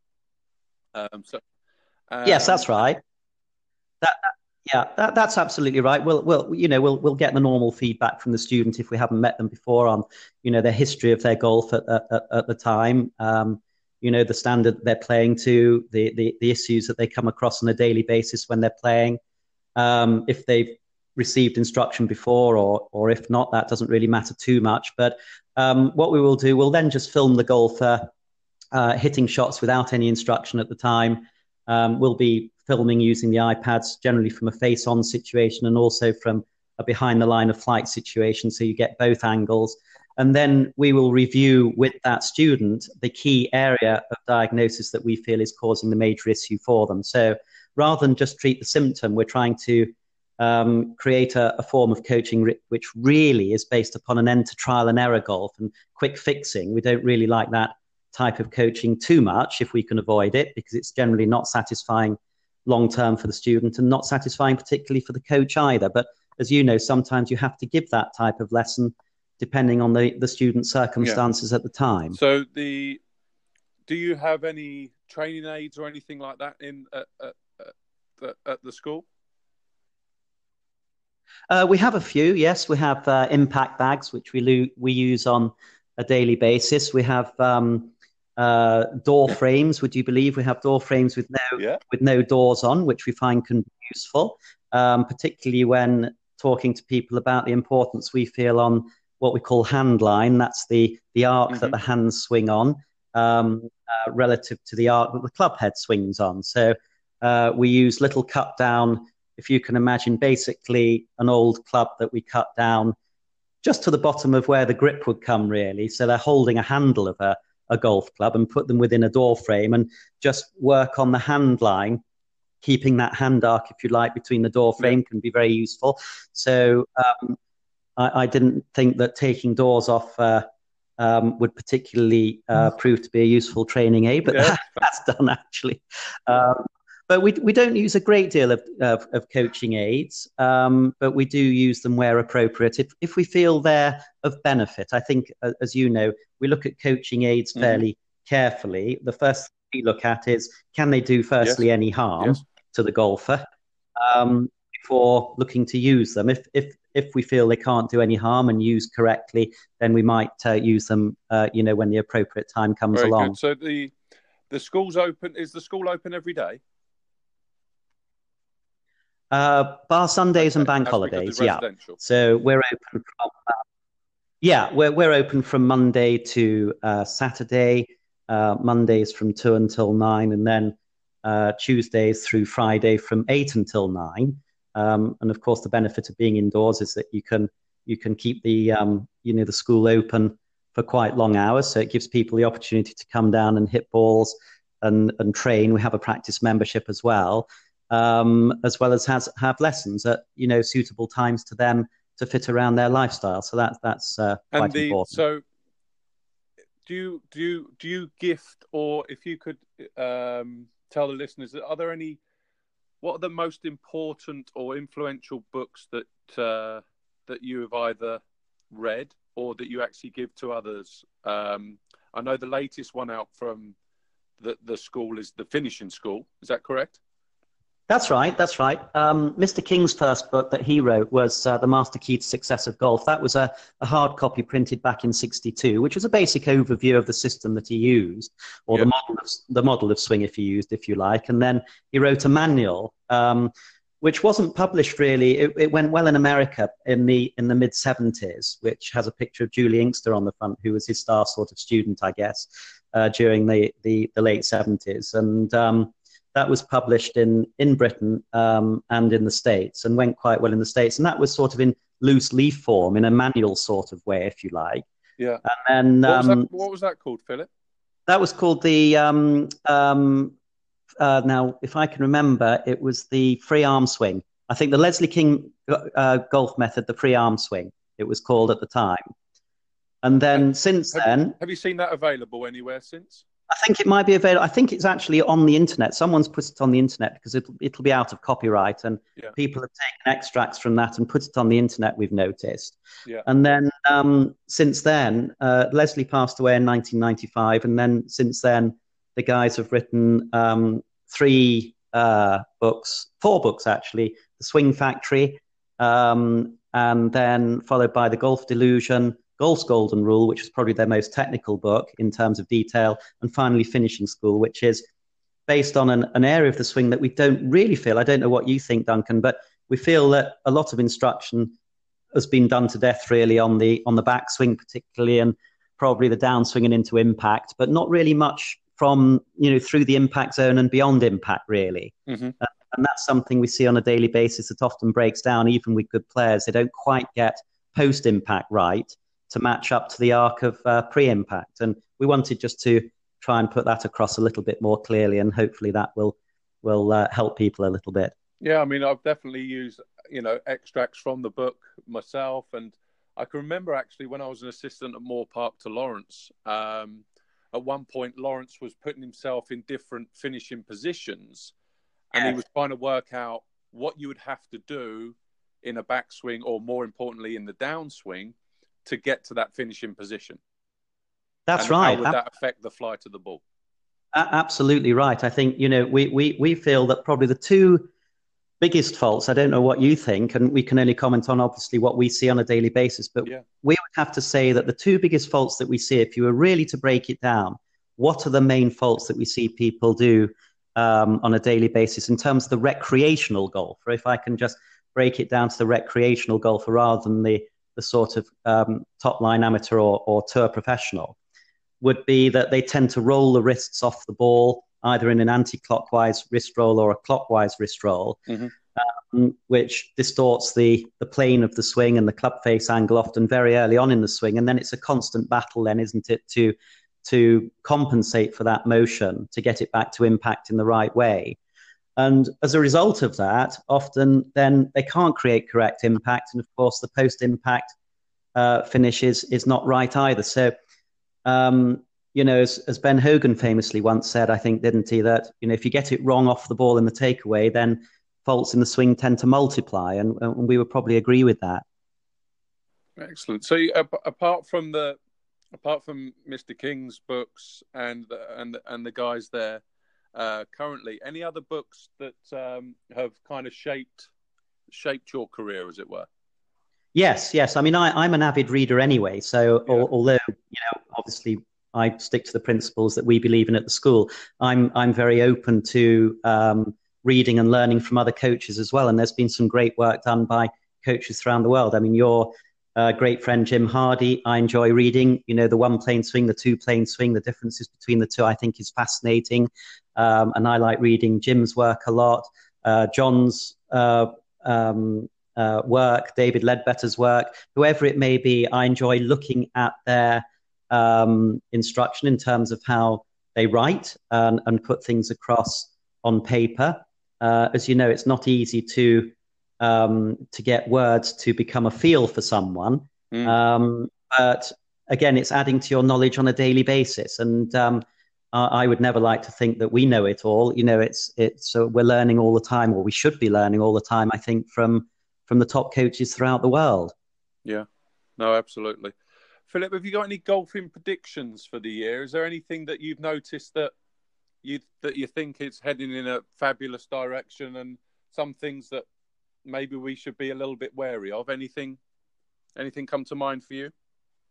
Um, so um, yes, that's right. That, that yeah, that, that's absolutely right. We'll we'll you know we'll we'll get the normal feedback from the student if we haven't met them before on you know their history of their golf at at, at the time. Um, you know, the standard they're playing to, the, the, the issues that they come across on a daily basis when they're playing. Um, if they've received instruction before or or if not, that doesn't really matter too much. But um, what we will do, we'll then just film the golfer uh, hitting shots without any instruction at the time. Um, we'll be filming using the iPads, generally from a face-on situation and also from a behind-the-line-of-flight situation, so you get both angles. And then we will review with that student the key area of diagnosis that we feel is causing the major issue for them. So rather than just treat the symptom, we're trying to um, create a, a form of coaching re- which really is based upon an end to trial and error golf and quick fixing. We don't really like that type of coaching too much if we can avoid it, because it's generally not satisfying long term for the student and not satisfying particularly for the coach either. But as you know, sometimes you have to give that type of lesson depending on the, the student's circumstances yeah. at the time. So the do you have any training aids or anything like that in at, at, at, at the school? Uh, we have a few, yes. We have uh, impact bags, which we lo- we use on a daily basis. We have um, uh, door frames. Would you believe we have door frames with no yeah. with no doors on, which we find can be useful, um, particularly when talking to people about the importance we feel on what we call hand line. That's the the arc mm-hmm. that the hands swing on, um, uh, relative to the arc that the club head swings on. So uh, we use little cut down. If you can imagine, basically an old club that we cut down just to the bottom of where the grip would come, really. So they're holding a handle of a, a golf club and put them within a door frame and just work on the hand line, keeping that hand arc, if you like, between the door frame yeah. can be very useful. So um, I, I didn't think that taking doors off uh, um, would particularly uh, prove to be a useful training aid, but yeah. that, that's done actually. Um, But we we don't use a great deal of of, of coaching aids, um, but we do use them where appropriate if if we feel they're of benefit. I think, uh, as you know, we look at coaching aids fairly mm-hmm. carefully. The first thing we look at is, can they do firstly yes. any harm yes. to the golfer um, before looking to use them. If if if we feel they can't do any harm and use correctly, then we might uh, use them, uh, you know, when the appropriate time comes Very along. Good. So the the school's open. Is the school open every day? Uh, bar Sundays okay. and bank That's holidays, yeah. So we're open from uh, yeah, we're we're open from Monday to uh, Saturday. Uh, Mondays from two until nine, and then uh, Tuesdays through Friday from eight until nine. Um, and of course, the benefit of being indoors is that you can you can keep the um, you know the school open for quite long hours. So it gives people the opportunity to come down and hit balls and and train. We have a practice membership as well. Um, as well as has have lessons at you know suitable times to them to fit around their lifestyle. So that's that's uh, quite and the, important. So, do you do you do you gift, or if you could um, tell the listeners, are there any? What are the most important or influential books that uh, that you have either read or that you actually give to others? Um, I know the latest one out from the the school is The Finishing School. Is that correct? That's right, that's right. Um, Mister King's first book that he wrote was uh, The Master Key to Success of Golf. That was a, a hard copy printed back in sixty-two, which was a basic overview of the system that he used, or yep. the model of the model of swing, if he used, if you like. And then he wrote a manual, um, which wasn't published really. It, it went well in America in the in the mid seventies, which has a picture of Julie Inkster on the front, who was his star sort of student, I guess, uh, during the, the, the late seventies. And um, that was published in, in Britain um, and in the States, and went quite well in the States. And that was sort of in loose leaf form, in a manual sort of way, if you like. Yeah. And then, what, was um, that, what was that called, Philip? That was called the, um, um, uh, now, if I can remember, it was the free arm swing. I think the Leslie King uh, golf method, the free arm swing, it was called at the time. And then and since have then... You, have you seen that available anywhere since? I think it might be available. I think it's actually on the internet. Someone's put it on the internet because it'll, it'll be out of copyright, and yeah. people have taken extracts from that and put it on the internet, we've noticed. Yeah. And then um, since then, uh, Leslie passed away in nineteen ninety-five. And then since then, the guys have written um, three uh, books, four books actually, The Swing Factory, um, and then followed by The Golf Delusion, Golf's Golden Rule, which is probably their most technical book in terms of detail, and finally Finishing School, which is based on an, an area of the swing that we don't really feel, I don't know what you think, Duncan, but we feel that a lot of instruction has been done to death really on the on the backswing particularly, and probably the downswing and into impact, but not really much from, you know, through the impact zone and beyond impact really. Mm-hmm. Uh, and that's something we see on a daily basis that often breaks down, even with good players. They don't quite get post-impact right to match up to the arc of uh, pre-impact. And we wanted just to try and put that across a little bit more clearly, and hopefully that will will uh, help people a little bit. Yeah, I mean, I've definitely used you know, extracts from the book myself, and I can remember actually when I was an assistant at Moore Park to Lawrence. Um, at one point, Lawrence was putting himself in different finishing positions, and he was trying to work out what you would have to do in a backswing, or more importantly, in the downswing, to get to that finishing position. That's and right. How would that affect the flight of the ball? Absolutely right. I think, you know, we, we, we feel that probably the two biggest faults, I don't know what you think, and we can only comment on obviously what we see on a daily basis, but yeah. we would have to say that the two biggest faults that we see, if you were really to break it down, what are the main faults that we see people do um, on a daily basis in terms of the recreational golfer? If I can just break it down to the recreational golfer rather than the, the sort of um, top-line amateur or, or tour professional, would be that they tend to roll the wrists off the ball, either in an anti-clockwise wrist roll or a clockwise wrist roll, mm-hmm. um, which distorts the, the plane of the swing and the club face angle often very early on in the swing. And then it's a constant battle then, isn't it, to, to compensate for that motion, to get it back to impact in the right way. And as a result of that, often then they can't create correct impact. And of course, the post-impact uh, finish is, is not right either. So, Um, you know, as, as Ben Hogan famously once said, I think, didn't he, that, you know, if you get it wrong off the ball in the takeaway, then faults in the swing tend to multiply. And, and we would probably agree with that. Excellent. So uh, apart from the, apart from Mister King's books and, and, and the guys there uh, currently, any other books that um, have kind of shaped, shaped your career, as it were? Yes, yes. I mean, I, I'm an avid reader anyway. So yeah. although, you know, obviously I stick to the principles that we believe in at the school, I'm I'm very open to um, reading and learning from other coaches as well. And there's been some great work done by coaches around the world. I mean, your uh, great friend Jim Hardy, I enjoy reading. You know, the one plane swing, the two plane swing, the differences between the two, I think is fascinating. Um, and I like reading Jim's work a lot. Uh, John's uh, um, Uh, work, David Ledbetter's work, whoever it may be, I enjoy looking at their um, instruction in terms of how they write and, and put things across on paper. Uh, as you know, it's not easy to um, to get words to become a feel for someone. Mm. Um, but again, it's adding to your knowledge on a daily basis. And um, I, I would never like to think that we know it all. You know, it's it's so we're learning all the time, or we should be learning all the time, I think, from from the top coaches throughout the world. Yeah, no, absolutely. Philip, have you got any golfing predictions for the year? Is there anything that you've noticed that you that you think is heading in a fabulous direction, and some things that maybe we should be a little bit wary of? Anything, anything come to mind for you?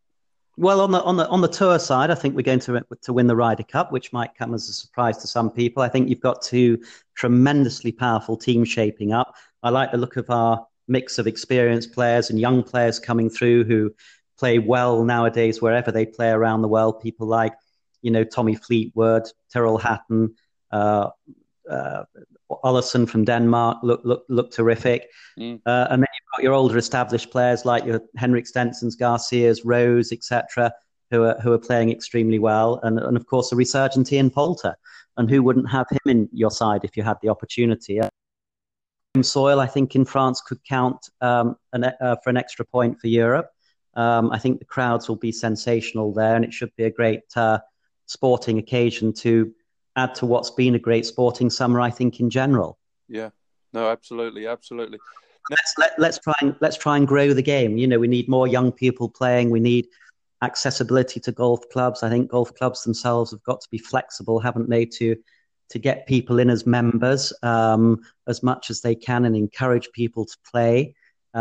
Well, on the on the on the tour side, I think we're going to to win the Ryder Cup, which might come as a surprise to some people. I think you've got two tremendously powerful teams shaping up. I like the look of our mix of experienced players and young players coming through who play well nowadays wherever they play around the world. People like, you know, Tommy Fleetwood, Tyrrell Hatton, uh, uh, Olesen from Denmark look look look terrific. Mm. Uh, and then you've got your older established players like your Henrik Stensons, Garcias, Rose, et cetera, who are who are playing extremely well. And and of course, a resurgent Ian Poulter. And who wouldn't have him in your side if you had the opportunity? Soil, I think, in France could count um, an, uh, for an extra point for Europe. Um, I think the crowds will be sensational there, and it should be a great uh, sporting occasion to add to what's been a great sporting summer, I think, in general. Yeah, no, absolutely, absolutely. Let's let, let's try and let's try and grow the game. You know, we need more young people playing. We need accessibility to golf clubs. I think golf clubs themselves have got to be flexible, haven't they, to to get people in as members um, as much as they can and encourage people to play.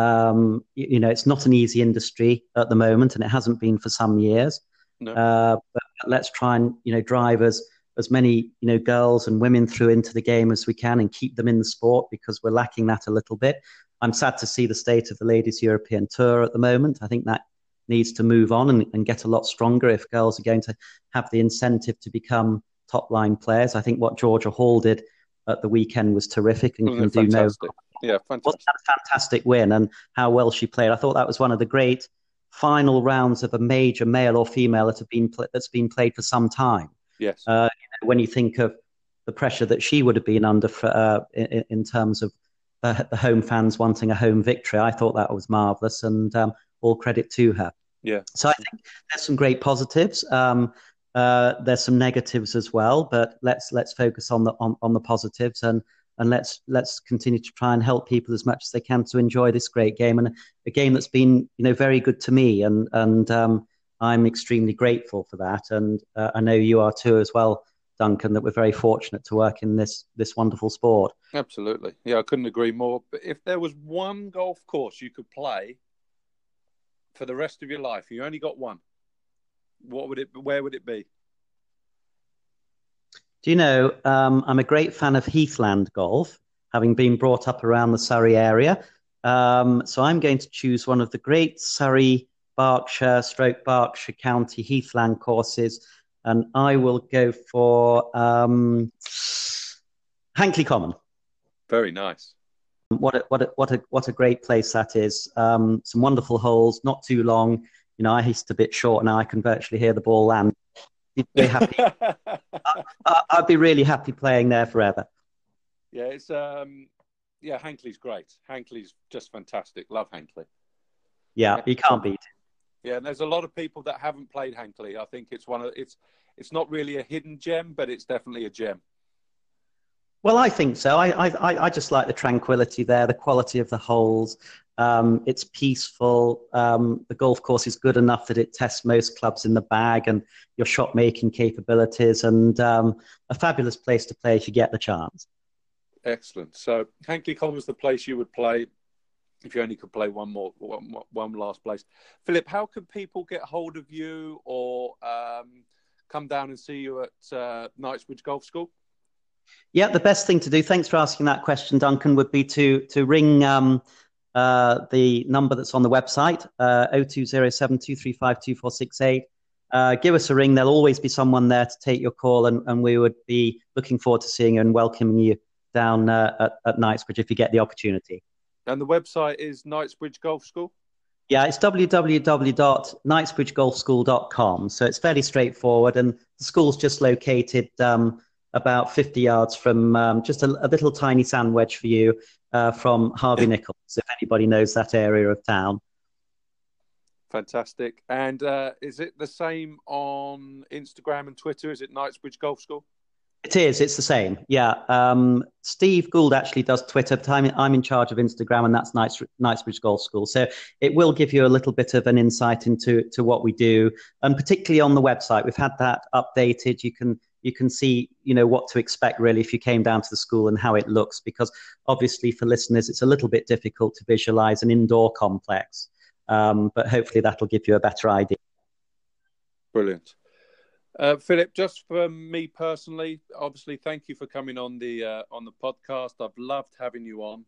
Um, you, you know, it's not an easy industry at the moment, and it hasn't been for some years. No. Uh, but let's try and, you know, drive as, as many, you know, girls and women through into the game as we can and keep them in the sport, because we're lacking that a little bit. I'm sad to see the state of the Ladies European Tour at the moment. I think that needs to move on and, and get a lot stronger if girls are going to have the incentive to become top line players. I think what Georgia Hall did at the weekend was terrific and can do no. Yeah, fantastic. Wasn't that a fantastic win, and how well she played? I thought that was one of the great final rounds of a major, male or female, that have been pl- that's been played for some time. Yes. Uh, you know, when you think of the pressure that she would have been under for, uh, in, in terms of the, the home fans wanting a home victory. I thought that was marvellous, and um, all credit to her. Yeah. So I think there's some great positives. Um, uh, there's some negatives as well, but let's let's focus on the on, on the positives, and and let's let's continue to try and help people as much as they can to enjoy this great game, and a game that's been, you know, very good to me, and and um, I'm extremely grateful for that, and uh, I know you are too as well, Duncan, that we're very fortunate to work in this this wonderful sport. Absolutely. Yeah, I couldn't agree more. But if there was one golf course you could play for the rest of your life, you only got one, what would it where would it be? Do you know, um, I'm a great fan of Heathland golf, having been brought up around the Surrey area. Um, so I'm going to choose one of the great Surrey, Berkshire, stroke Berkshire County Heathland courses, and I will go for um, Hankley Common. Very nice. What a, what a, what a, what a great place that is. Um, some wonderful holes, not too long. You know, I used a bit short, and now I can virtually hear the ball land. Be happy. I, I'd be really happy playing there forever. Yeah, it's um, yeah, Hankley's great. Hankley's just fantastic. Love Hankley. Yeah, you can't beat it. Yeah, and there's a lot of people that haven't played Hankley. I think it's one of it's it's not really a hidden gem, but it's definitely a gem. Well, I think so. I I I just like the tranquility there, the quality of the holes. Um, it's peaceful. Um, the golf course is good enough that it tests most clubs in the bag and your shot making capabilities, and um, a fabulous place to play if you get the chance. Excellent. So Hankley Common was the place you would play if you only could play one more, one, one last place. Philip, how can people get hold of you or um, come down and see you at uh, Knightsbridge Golf School? Yeah, the best thing to do, thanks for asking that question, Duncan, would be to to ring um, uh, the number that's on the website, uh, oh two oh seven, two three five, two four six eight. Uh, give us a ring. There'll always be someone there to take your call, and, and we would be looking forward to seeing you and welcoming you down uh, at, at Knightsbridge if you get the opportunity. And the website is Knightsbridge Golf School? Yeah, it's w w w dot knightsbridge golf school dot com. So it's fairly straightforward, and the school's just located um, about fifty yards from um, just a, a little tiny sand wedge for you uh, from Harvey Nichols, if anybody knows that area of town. Fantastic. And uh, is it the same on Instagram and Twitter? Is it Knightsbridge Golf School? It is. It's the same. Yeah. Um, Steve Gould actually does Twitter, but I'm, I'm in charge of Instagram, and that's Knights, Knightsbridge Golf School. So it will give you a little bit of an insight into to what we do, and particularly on the website, we've had that updated. You can you can see, you know, what to expect really if you came down to the school and how it looks, because obviously for listeners, it's a little bit difficult to visualize an indoor complex, um, but hopefully that'll give you a better idea. Brilliant. Uh, Philip, just for me personally, obviously, thank you for coming on the uh, on the podcast. I've loved having you on.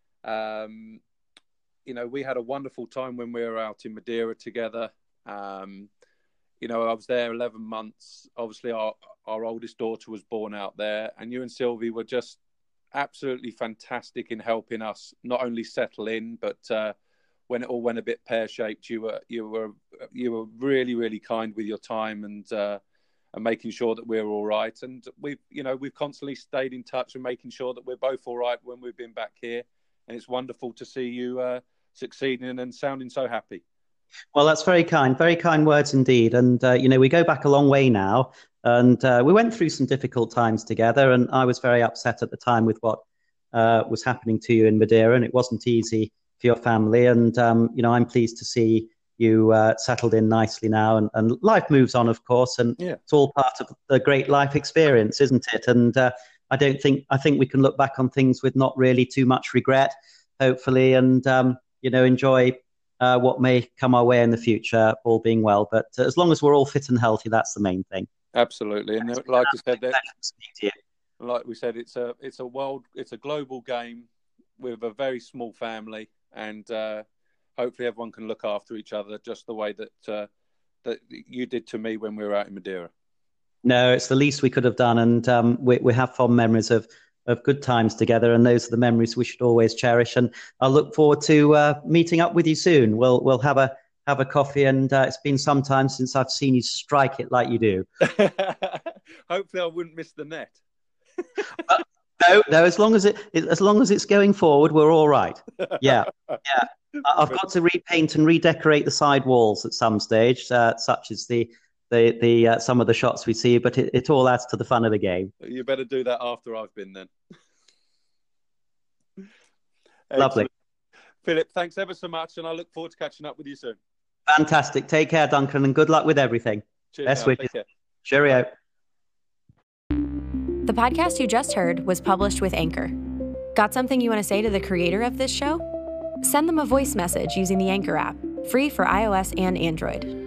Um, you know, we had a wonderful time when we were out in Madeira together. Um, you know, I was there eleven months. Obviously, our our oldest daughter was born out there, and you and Sylvie were just absolutely fantastic in helping us not only settle in, but uh, when it all went a bit pear-shaped, you were you were you were really really kind with your time and. Uh, and making sure that we're all right. And we've, you know, we've constantly stayed in touch and making sure that we're both all right when we've been back here. And it's wonderful to see you uh, succeeding and sounding so happy. Well, that's very kind, very kind words indeed. And, uh, you know, we go back a long way now, and uh, we went through some difficult times together, and I was very upset at the time with what uh, was happening to you in Madeira, and it wasn't easy for your family. And, um, you know, I'm pleased to see you uh, settled in nicely now, and, and life moves on, of course, and yeah. It's all part of the great life experience, isn't it? And uh, I don't think I think we can look back on things with not really too much regret, hopefully, and um, you know, enjoy uh, what may come our way in the future, all being well. But uh, as long as we're all fit and healthy, that's the main thing. Absolutely, and like I said, that, like we said, it's a it's a world, it's a global game with a very small family, and. Uh, Hopefully everyone can look after each other just the way that uh, that you did to me when we were out in Madeira. No, it's the least we could have done. And um, we, we have fond memories of, of good times together. And those are the memories we should always cherish. And I look forward to uh, meeting up with you soon. We'll we'll have a have a coffee. And uh, it's been some time since I've seen you strike it like you do. Hopefully I wouldn't miss the net. uh, No, no. As long as it, as long as it's going forward, we're all right. Yeah, yeah. I've got to repaint and redecorate the side walls at some stage, uh, such as the the the uh, some of the shots we see. But it, it all adds to the fun of the game. You better do that after I've been then. Lovely, Philip. Thanks ever so much, and I look forward to catching up with you soon. Fantastic. Take care, Duncan, and good luck with everything. Cheers. Best Now, wishes. Cheerio. The podcast you just heard was published with Anchor. Got something you want to say to the creator of this show? Send them a voice message using the Anchor app, free for iOS and Android.